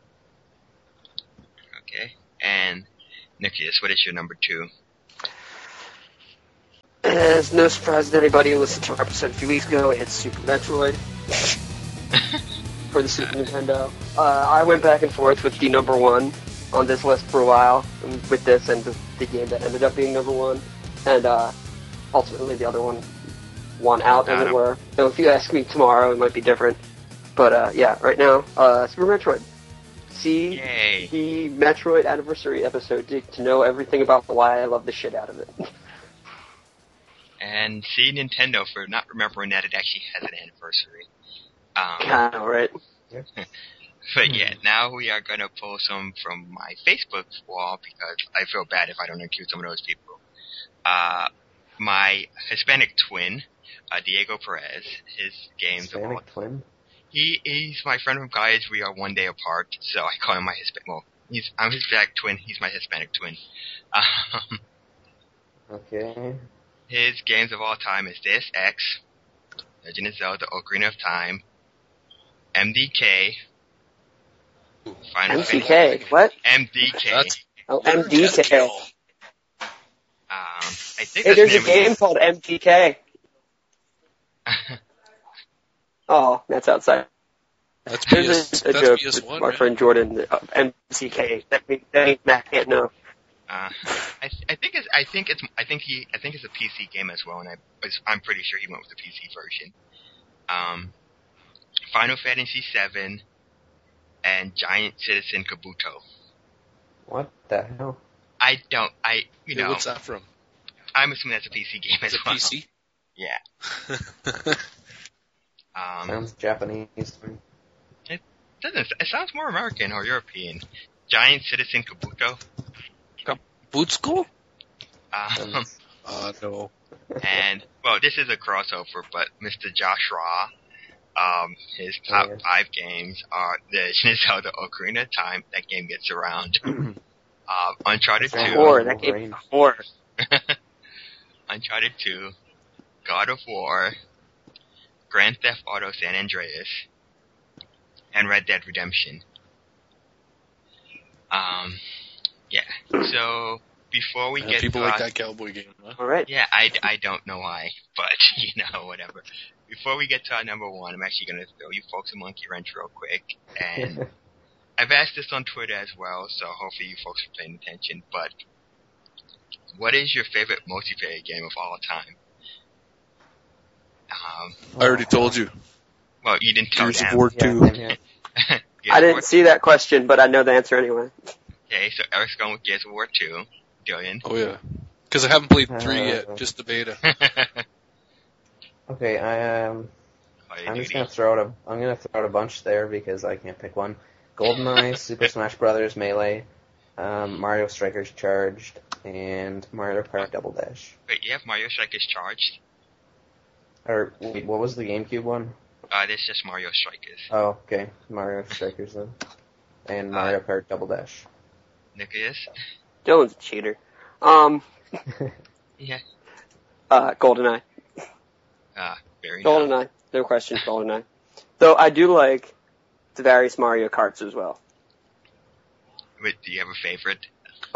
Okay, and Nikias, what is your number 2? It's no surprise to anybody who listened to our episode a few weeks ago. It's Super Metroid for the Super Nintendo. I went back and forth with the number 1 on this list for a while, with this and the game that ended up being number 1, and ultimately the other one won out, as it were. So if you ask me tomorrow, it might be different. But yeah, right now, Super Metroid. See Yay. the Metroid Anniversary episode to know everything about why I love the shit out of it. And see Nintendo for not remembering that it actually has an anniversary. I know, right? But yeah, now we are going to pull some from my Facebook wall because I feel bad if I don't include some of those people. My Hispanic twin, Diego Perez, his games of all... Hispanic twin? He's my friend from college. We are one day apart, so I call him my Hispanic... Well, I'm his black twin. He's my Hispanic twin. Okay. His games of all time is Deus Ex, Legend of Zelda: Ocarina of Time, MDK, Final MDK? Fantasy. What? MDK. Oh, MDK. I think Hey, that's there's the a name game called MDK. Oh, that's outside. That's There's a joke with PS1, my friend Jordan, MCK. That means Matt can't know. I think it's a PC game as well, and I'm pretty sure he went with the PC version. Final Fantasy VII and Giant Citizen Kabuto. What the hell? What's that from? I'm assuming that's a PC game as well. PC? Yeah. Sounds Japanese. It doesn't. It sounds more American or European. Giant Citizen Kabuto. Boot school? And No. well, this is a crossover, but Mr. Josh Raw, his top 5 games are The Legend of Zelda: Ocarina of Time. That game gets around. Uncharted 2. That game is 4. Uncharted 2. God of War. Grand Theft Auto San Andreas. And Red Dead Redemption. Yeah. So before we get people to like that cowboy game, huh? All right. Yeah, I don't know why, but whatever. Before we get to our number 1, I'm actually going to throw you folks a monkey wrench real quick, and I've asked this on Twitter as well, so hopefully you folks are paying attention. But what is your favorite multiplayer game of all time? I already told you. Well, you didn't tell Gears of them. War 2. Yeah. I didn't see that question, but I know the answer anyway. Okay, so Eric's going with Gears of War 2. Dylan. Oh, yeah. Because I haven't played 3 yet, just the beta. Okay, I'm just gonna throw out a bunch there because I can't pick one. GoldenEye, Super Smash Brothers Melee, Mario Strikers Charged, and Mario Kart Double Dash. Wait, you have Mario Strikers Charged? Or wait, what was the GameCube one? This just Mario Strikers. Oh, okay. Mario Strikers then. And Mario Kart Double Dash. Nicholas? Dylan's a cheater. Yeah. GoldenEye. Very nice. GoldenEye. No question, GoldenEye. Though I do like the various Mario Karts as well. Wait, do you have a favorite?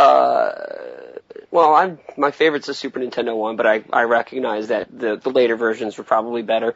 Well, my favorite's the Super Nintendo one, but I recognize that the later versions were probably better.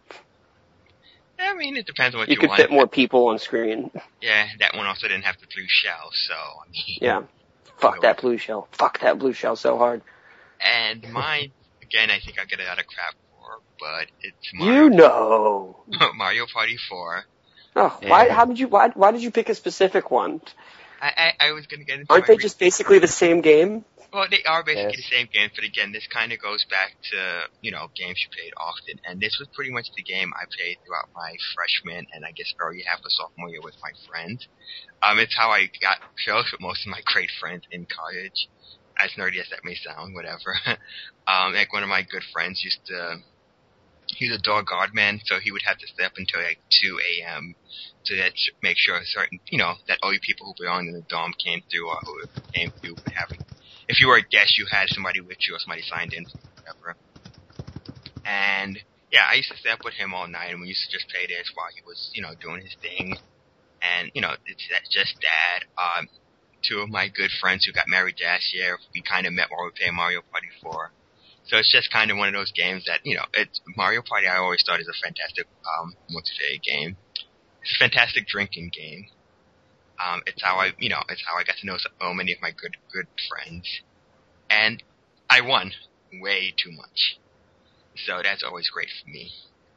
I mean, it depends on what You you could want. fit more people on screen. Yeah, that one also didn't have the blue shell, so, I mean... Yeah. Fuck that blue shell. Fuck that blue shell so hard. And mine, again, I think I get a lot of crap for, but it's You know. Mario Party 4. Oh, Yeah. why did you pick a specific one? I was gonna get into Aren't they just basically the same game? Well, they are basically Yes. the same games, but again, this kind of goes back to, games you played often, and this was pretty much the game I played throughout my freshman and I guess early half of sophomore year with my friends. It's how I got close with most of my great friends in college, as nerdy as that may sound, whatever. Like one of my good friends he was a dog guardman, so he would have to stay up until like 2 a.m. to make sure that all you people who belonged in the dorm came through, or who came through would have. If you were a guest, you had somebody with you, or somebody signed in, whatever. And yeah, I used to stay up with him all night, and we used to just play this while he was, doing his thing. And it's just that. Two of my good friends who got married last year, we kind of met while we were playing Mario Party 4. So it's just kind of one of those games that, it's Mario Party. I always thought is a fantastic multiplayer game. It's a fantastic drinking game. It's how I got to know so many of my good friends, and I won way too much. So that's always great for me.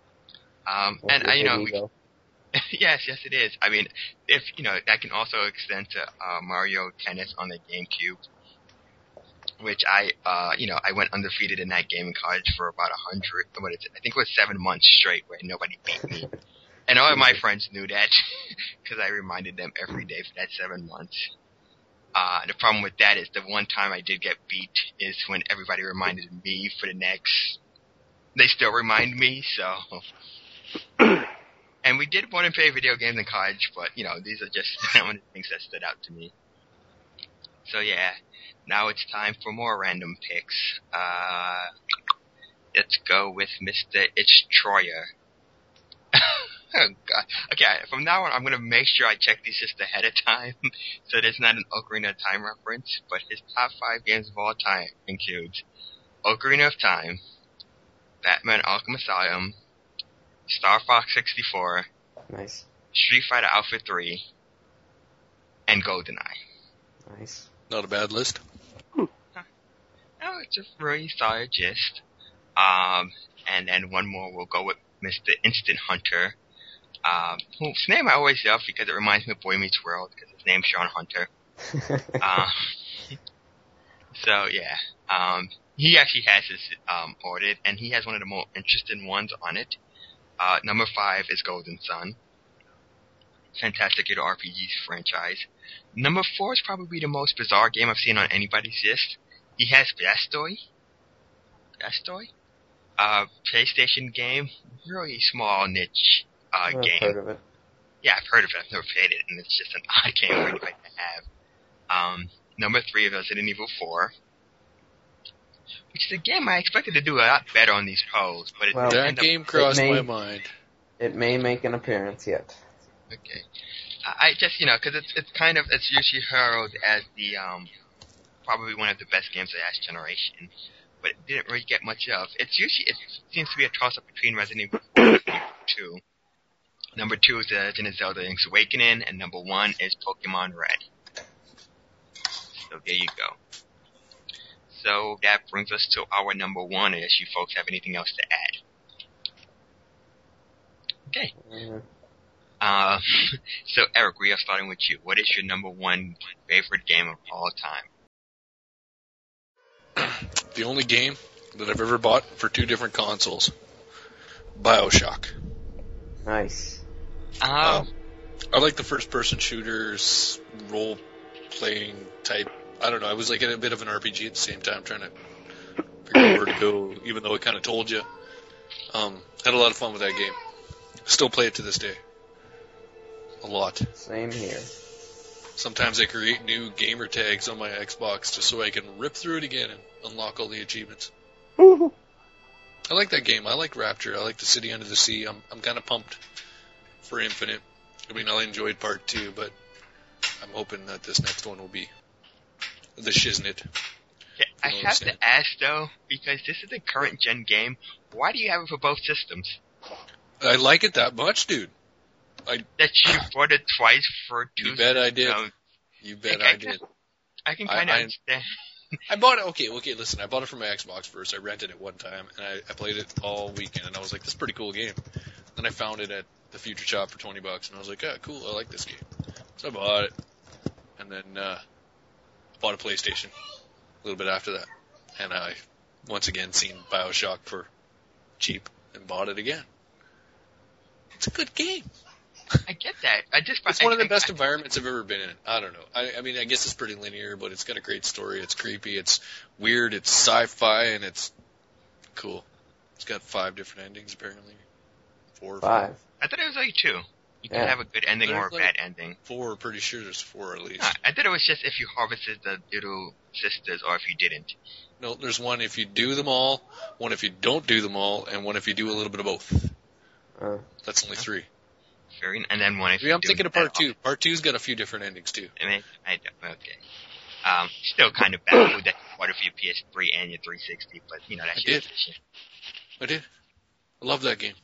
Yes, it is. I mean, if that can also extend to Mario Tennis on the GameCube, which I went undefeated in that game in college for about 100. I think it was 7 months straight where nobody beat me. And all of my friends knew that, because I reminded them every day for that 7 months. The problem with that is the one time I did get beat is when everybody reminded me for the next. They still remind me, so. And we did more than play video games in college, but, these are just one of the things that stood out to me. So yeah, now it's time for more random picks. Let's go with Mr. It's Troyer. Oh god. Okay, from now on I'm gonna make sure I check these just ahead of time, so there's not an Ocarina of Time reference, but his top 5 games of all time includes Ocarina of Time, Batman Arkham Asylum, Star Fox 64, Nice. Street Fighter Alpha 3, and GoldenEye. Nice. Not a bad list. No, it's a really solid gist. And then one more, we'll go with Mr. Instant Hunter, whose name I always love because it reminds me of Boy Meets World, because his name's Sean Hunter. So yeah, he actually has his ordered, and he has one of the more interesting ones on it. Number 5 is Golden Sun. Fantastic little RPG franchise. Number 4 is probably the most bizarre game I've seen on anybody's list. He has Blastoise. PlayStation game. Really small niche I've game. heard of it. Yeah, I've heard of it. I've never played it, and it's just an odd game for anybody to have. Number 3 is Resident Evil 4. Which is a game I expected to do a lot better on these polls, but it Well, didn't That end up. game crossed my mind. It may make an appearance yet. Okay. I just, because it's usually heralded as the, probably one of the best games of last generation, but it didn't really get much of. It seems to be a toss-up between Resident Evil 4 and Resident Evil 2. Number 2 is The Legend of Zelda Link's Awakening, and number 1 is Pokemon Red. So there you go. So that brings us to our number 1, unless you folks have anything else to add. Okay. So Eric, we are starting with you. What is your number 1 favorite game of all time? The only game that I've ever bought for 2 different consoles. BioShock. Nice. I like the first-person shooters, role-playing type. I don't know, I was like in a bit of an RPG at the same time, trying to figure out where to go, even though it kind of told you. Had a lot of fun with that game. Still play it to this day. A lot. Same here. Sometimes I create new gamer tags on my Xbox just so I can rip through it again and unlock all the achievements. I like that game. I like Rapture. I like The City Under the Sea. I'm kind of pumped for Infinite. I mean, I enjoyed part 2, but I'm hoping that this next one will be the shiznit. Yeah, I have to ask though, because this is a current gen game, why do you have it for both systems? I like it that much, dude. That you bought it twice for 2 You bet I did. systems. You bet I did. I can kind of understand. I bought it. Okay, listen. I bought it for my Xbox first. I rented it one time, and I played it all weekend, and I was like, this is a pretty cool game. Then I found it at the Future Shop for $20, and I was like, yeah, cool, I like this game. So I bought it, and then bought a PlayStation a little bit after that. And I, once again, seen BioShock for cheap and bought it again. It's a good game. I get that. It's one of the best environments I've ever been in. I don't know. I mean, I guess it's pretty linear, but it's got a great story. It's creepy. It's weird. It's sci-fi, and it's cool. It's got 5 different endings, apparently. 4 or 5. I thought it was like 2. You can have a good ending or a bad ending. 4, pretty sure there's 4 at least. I thought it was just if you harvested the little sisters or if you didn't. No, there's 1 if you do them all, 1 if you don't do them all, and 1 if you do a little bit of both. That's only 3. And then 1 if you I'm thinking of part 2. Part 2's got a few different endings too. Okay. Still kind of baffled that you bought it for your PS3 and your 360, but that's your decision. I did. I love that game.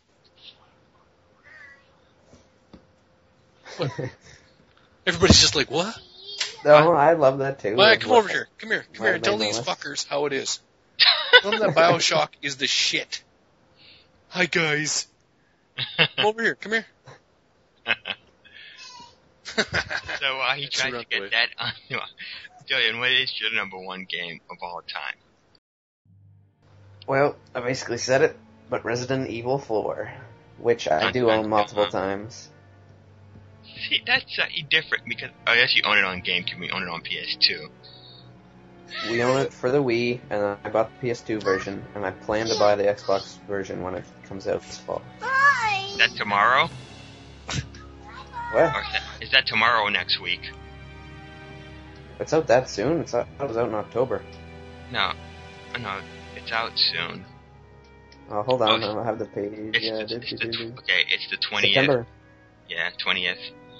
What? Everybody's just like, what? No, I love that too. Well, come over here. Come here. And tell these fuckers how it is. Tell them that BioShock is the shit. Hi, guys. Come over here. Come here. So he tried to get that on. Julian, what is your number 1 game of all time? Well, I basically said it, but Resident Evil 4, which I do own multiple times. See, that's different because I guess you own it on GameCube, we own it on PS2. We own it for the Wii, and I bought the PS2 version, and I plan to buy the Xbox version when it comes out this fall. Is that tomorrow? What? Or is that tomorrow or next week? It's out that soon? It was out in October. No, it's out soon. Oh, hold on, I don't have the page. Okay, it's the 20th. September. Yeah, 20th.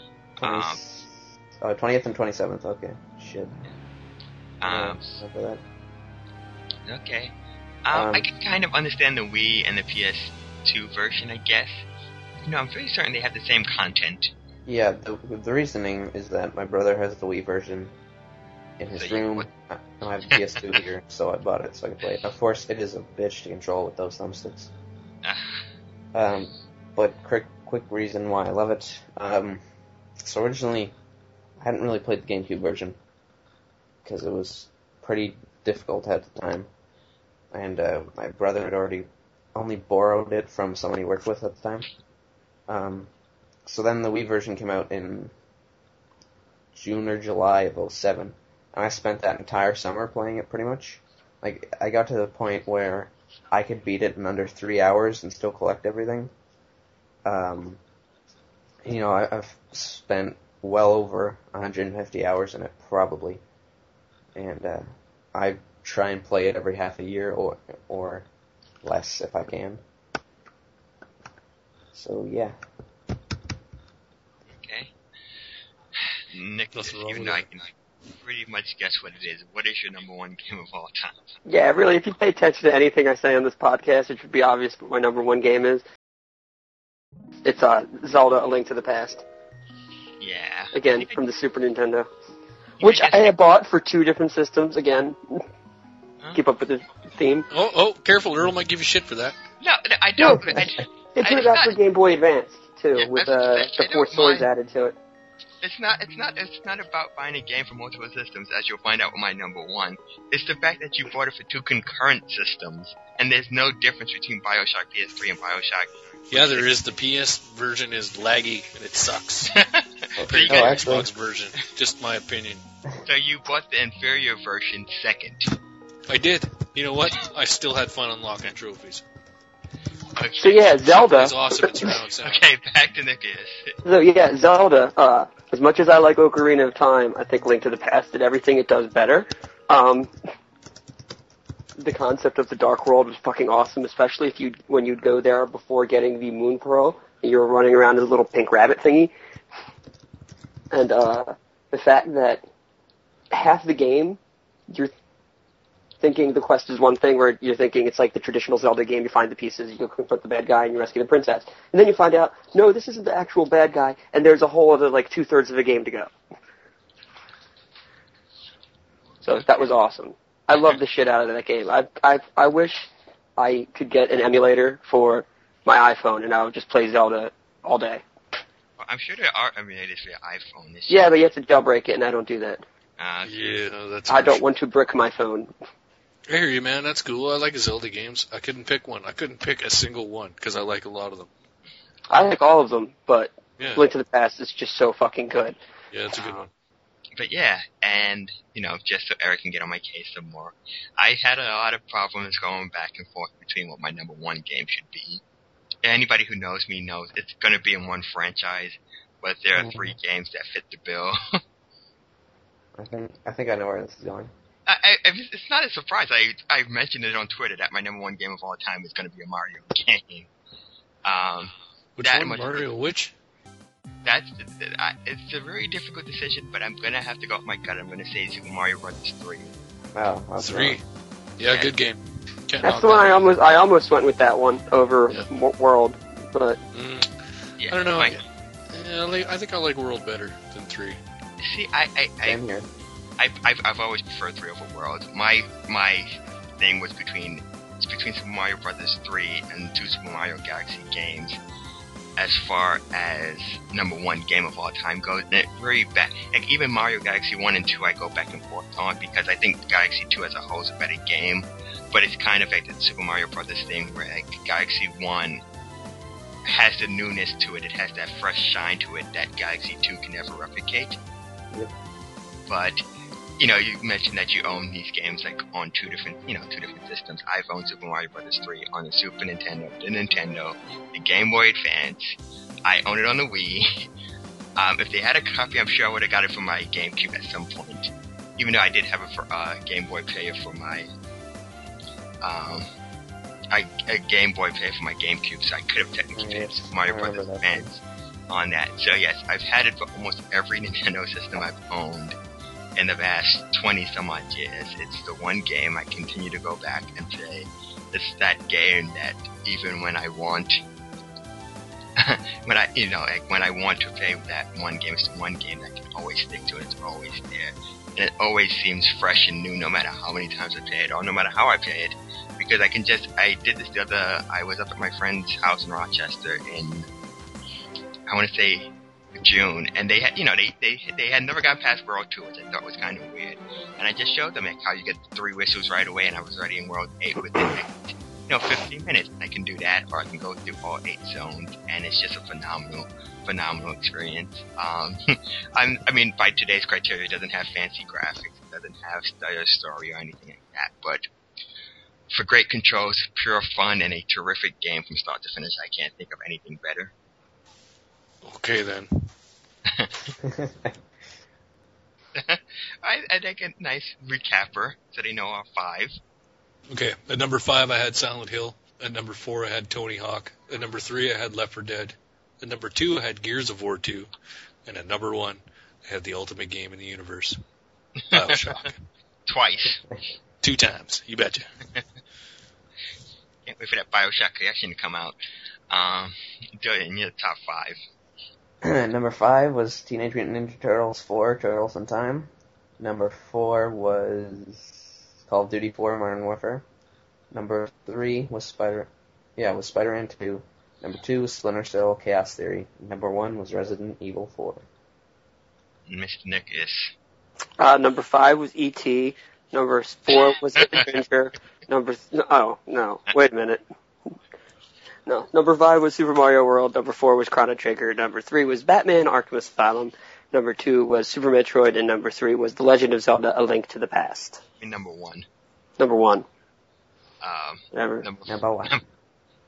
20th and 27th, okay. Shit. After that. Okay. I can kind of understand the Wii and the PS2 version, I guess. I'm pretty certain they have the same content. Yeah, the reasoning is that my brother has the Wii version in his room, and I have the PS2 here, so I bought it so I can play it. Of course, it is a bitch to control with those thumbsticks. But quick reason why I love it. So originally, I hadn't really played the GameCube version, because it was pretty difficult at the time. And my brother had already only borrowed it from someone he worked with at the time. So then the Wii version came out in June or July of 2007, and I spent that entire summer playing it pretty much. Like, I got to the point where I could beat it in under 3 hours and still collect everything. I've spent well over 150 hours in it, probably. And I try and play it every half a year or less if I can. So, yeah. Okay. Nicholas, even though I can pretty much guess what it is, what is your number 1 game of all time? Yeah, really, if you pay attention to anything I say on this podcast, it should be obvious what my number 1 game is. It's Zelda: A Link to the Past. Yeah. Again, from the Super Nintendo. Which I had bought for 2 different systems, again. Keep up with the theme. Oh, careful, Earl might give you shit for that. No, I don't. They put it out for Game Boy Advance, too, with the 4 swords added to it. It's not about buying a game for multiple systems, as you'll find out with my number 1. It's the fact that you bought it for 2 concurrent systems, and there's no difference between BioShock PS3 and BioShock. Yeah, there is. The PS version is laggy, and it sucks. The Xbox version, just my opinion. So you bought the inferior version second. I did. You know what? I still had fun unlocking trophies. Okay. So yeah, Zelda. It's awesome in surround sound. Okay, back to Nicholas. So yeah, Zelda. As much as I like Ocarina of Time, I think Link to the Past did everything it does better. The concept of the Dark World was fucking awesome, especially when you'd go there before getting the Moon Pearl, and you were running around as a little pink rabbit thingy. And the fact that half the game, you're thinking the quest is one thing, where you're thinking it's like the traditional Zelda game, you find the pieces, you confront the bad guy, and you rescue the princess. And then you find out, no, this isn't the actual bad guy, and there's a whole other, like, 2/3 of the game to go. So that was awesome. I love the shit out of that game. I wish I could get an emulator for my iPhone, and I would just play Zelda all day. Well, I'm sure there are emulators for your iPhone. Yeah, but you have to jailbreak it, and I don't do that. Yeah, that's. I don't want to brick my phone. I hear you, man. That's cool. I like Zelda games. I couldn't pick one. I couldn't pick a single one because I like a lot of them. I like all of them, but Yeah, Link to the Past is just so fucking good. yeah, it's a good one. But yeah, and, just so Eric can get on my case some more, I had a lot of problems going back and forth between what my number one game should be. Anybody who knows me knows it's going to be in one franchise, but there are 3 games that fit the bill. I think I know where this is going. It's not a surprise. I mentioned it on Twitter that my number one game of all time is going to be a Mario game. Which one? Mario which? It's a very difficult decision, but I'm gonna have to go with my gut. I'm gonna say Super Mario Bros. 3. Oh, that's 3. wrong. Yeah, good game. Can't That's knock the one that. I almost went with that one over World, but Yeah, I don't know. my- I think I like World better than 3. See, Same here. I've always preferred 3 over World. My thing was between Super Mario Bros. 3 and 2 Super Mario Galaxy games. As far as number one game of all time goes, and it very bad. Like even Mario Galaxy 1 and 2, I go back and forth on because I think Galaxy 2 as a whole is a better game. But it's kind of like the Super Mario Bros. Thing where like Galaxy 1 has the newness to it. It has that fresh shine to it that Galaxy 2 can never replicate. Yep. But you mentioned that you own these games like on two different systems. I've owned Super Mario Bros. 3 on the Super Nintendo, the Nintendo, the Game Boy Advance. I own it on the Wii. If they had a copy, I'm sure I would have got it for my GameCube at some point. Even though I did have a Game Boy player for my a Game Boy player for my GameCube, so I could have technically played Super Mario Bros. Advance on that. So yes, I've had it for almost every Nintendo system I've owned in the past 20 some odd years. It's the one game I continue to go back and play. It's that game that even when I want when I want to play that one game, it's the one game that I can always stick to, and it's always there. And it always seems fresh and new no matter how many times I play it, or no matter how I play it. Because I did this I was up at my friend's house in Rochester in, I want to say, June, and they had, they had never gotten past World 2, which I thought was kind of weird. And I just showed them how you get 3 whistles right away, and I was already in World 8 within 15 minutes. I can do that, or I can go through all 8 zones, and it's just a phenomenal experience. I mean, by today's criteria, it doesn't have fancy graphics, it doesn't have stellar story or anything like that, but for great controls, pure fun, and a terrific game from start to finish, I can't think of anything better. Okay, then. I think a nice recapper, so they know our 5. Okay, at number 5 I had Silent Hill. At number 4 I had Tony Hawk. At number 3 I had Left 4 Dead. At number 2 I had Gears of War 2. And at number 1 I had the ultimate game in the universe, BioShock. Twice. 2 times, you betcha. Can't wait for that BioShock collection to come out. Do it in your top 5. Number 5 was Teenage Mutant Ninja Turtles 4, Turtles in Time. Number 4 was Call of Duty 4, Modern Warfare. Number 3 was Spider-Man 2. Number 2 was Splinter Cell, Chaos Theory. Number 1 was Resident Evil 4. Mr. Nicholas. Number 5 was E.T. Number 4 was Adventure. Wait a minute. No, number 5 was Super Mario World. Number 4 was Chrono Trigger. Number 3 was Batman: Arkham Asylum. Number 2 was Super Metroid, and number 3 was The Legend of Zelda: A Link to the Past. Number 1. Number 1. Number 1.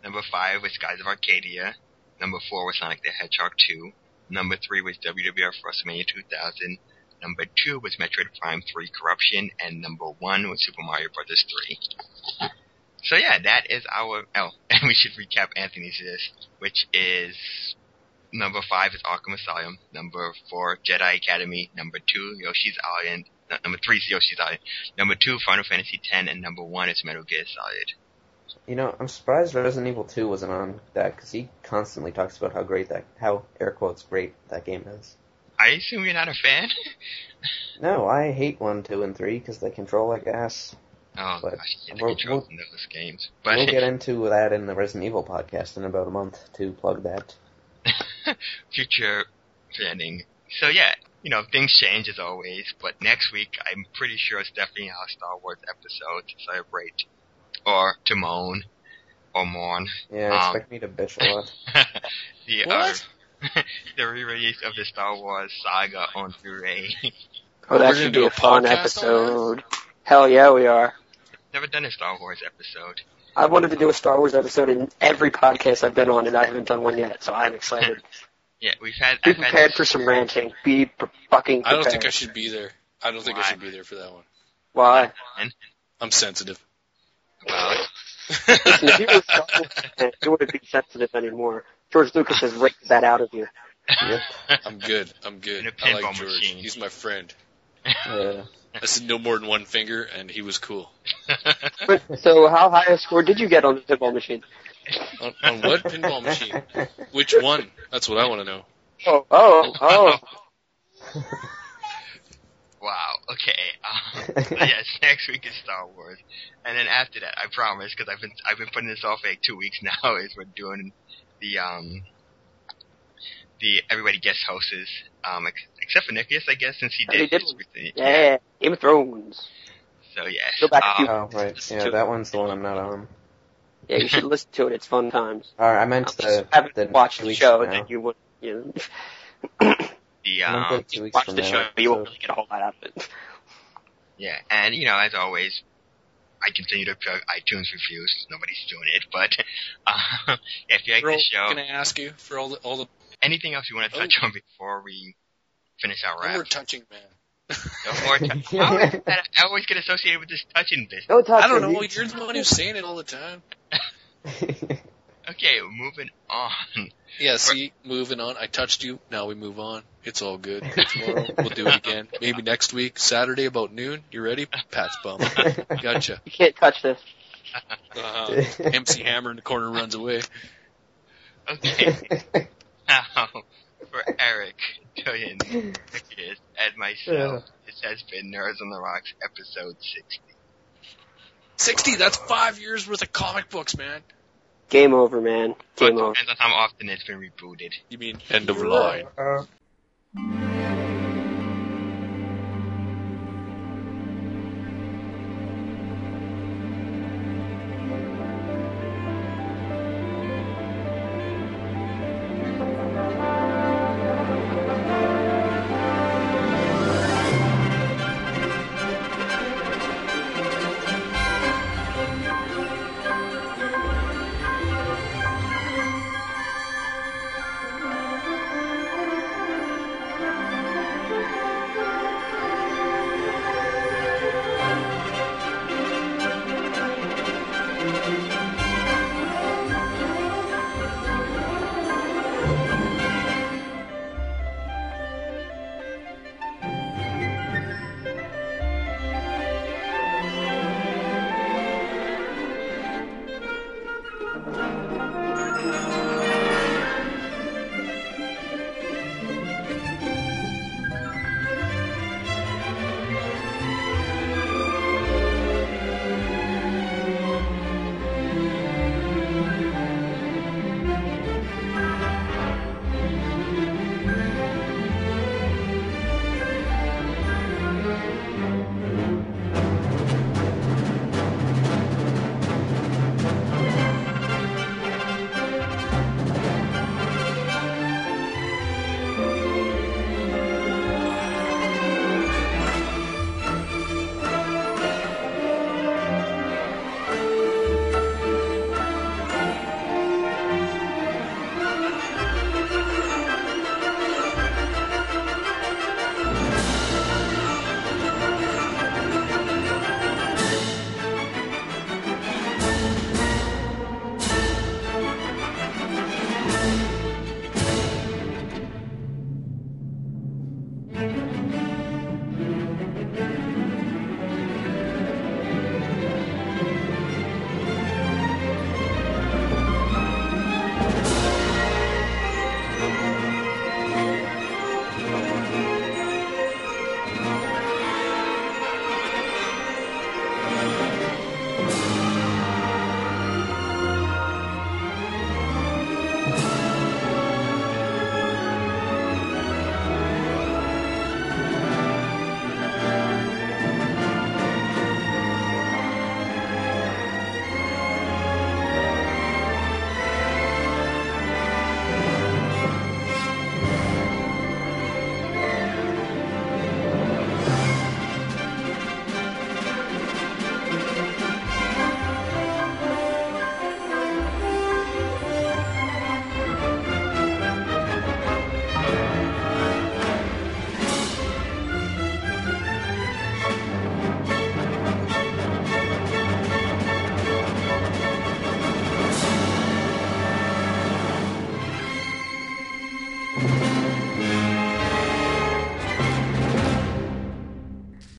Number 5 was Skies of Arcadia. Number 4 was Sonic the Hedgehog 2. Number 3 was WWF WrestleMania 2000. Number 2 was Metroid Prime 3 Corruption. And number 1 was Super Mario Bros. 3. So yeah, that is our... Oh, and we should recap Anthony's list, which is... Number 5 is Arkham Asylum. Number 4, Jedi Academy. Number 2, Yoshi's Island. Number 3 is Yoshi's Island. Number 2, Final Fantasy X. And number 1 is Metal Gear Solid. You know, I'm surprised Resident Evil 2 wasn't on that, because he constantly talks about how air quotes great that game is. I assume you're not a fan? No, I hate 1, 2, and 3, because they control like ass. Oh, But gosh, you get the controls in those games. But We'll get into that in the Resident Evil podcast in about a month to plug that. future planning. So yeah, you know, things change as always, but next week I'm pretty sure it's definitely our Star Wars episode to celebrate, or to moan, or mourn. Yeah, expect me to bitch a lot. The re-release of the Star Wars saga on Blu-ray. Oh, that should be a fun episode. Hell yeah, we are. Never done a Star Wars episode. I wanted to do a Star Wars episode in every podcast I've been on, and I haven't done one yet, so I'm excited. Yeah, Be prepared for some ranting. Be fucking prepared. I don't think I should be there. I don't think I should be there for that one. Why? I'm sensitive. Well, Listen, if you were Star Wars fan, you wouldn't be sensitive anymore. George Lucas has ripped that out of you. Yep. I'm good. In a I like pinball George. machine. He's my friend. Yeah. I said no more than one finger, and he was cool. So how high a score did you get on the pinball machine? On what pinball machine? Which one? That's what I want to know. Oh. wow, okay. Yes, next week is Star Wars. And then after that, I promise, because I've been putting this off for like 2 weeks now, is we're doing the everybody guest hosts, except for Nicholas, I guess, since he did. Yeah, Game of Thrones. So yes. Go back Oh, right. Yeah, that one's the one I'm not on. Yeah, you should listen to it. It's fun times. Alright, I meant I haven't watched the show, now. then you would. You know, watch the show, you won't really get a whole lot out of it. Yeah, and you know, as always, I continue to plug iTunes reviews. Nobody's doing it, but if you like the show, Can I ask you for all the anything else you want to touch on before we finish our no wrap? more touching, man. No more touching. I always get associated with this touching business. No touching. I don't know. You're the one who's saying it all the time. Okay, moving on. Yeah, see, moving on. I touched you. Now we move on. It's all good. Tomorrow we'll do it again. Maybe next week, Saturday about noon. You ready? Pat's bum. Gotcha. You can't touch this. MC Hammer in the corner runs away. Okay. Now, for Eric, Julian, Nicholas, and myself, this has been Nerds on the Rocks, episode 60. 60? That's 5 years worth of comic books, man. Game over, man. Game over. Depends on how often it's been rebooted. You mean end of line?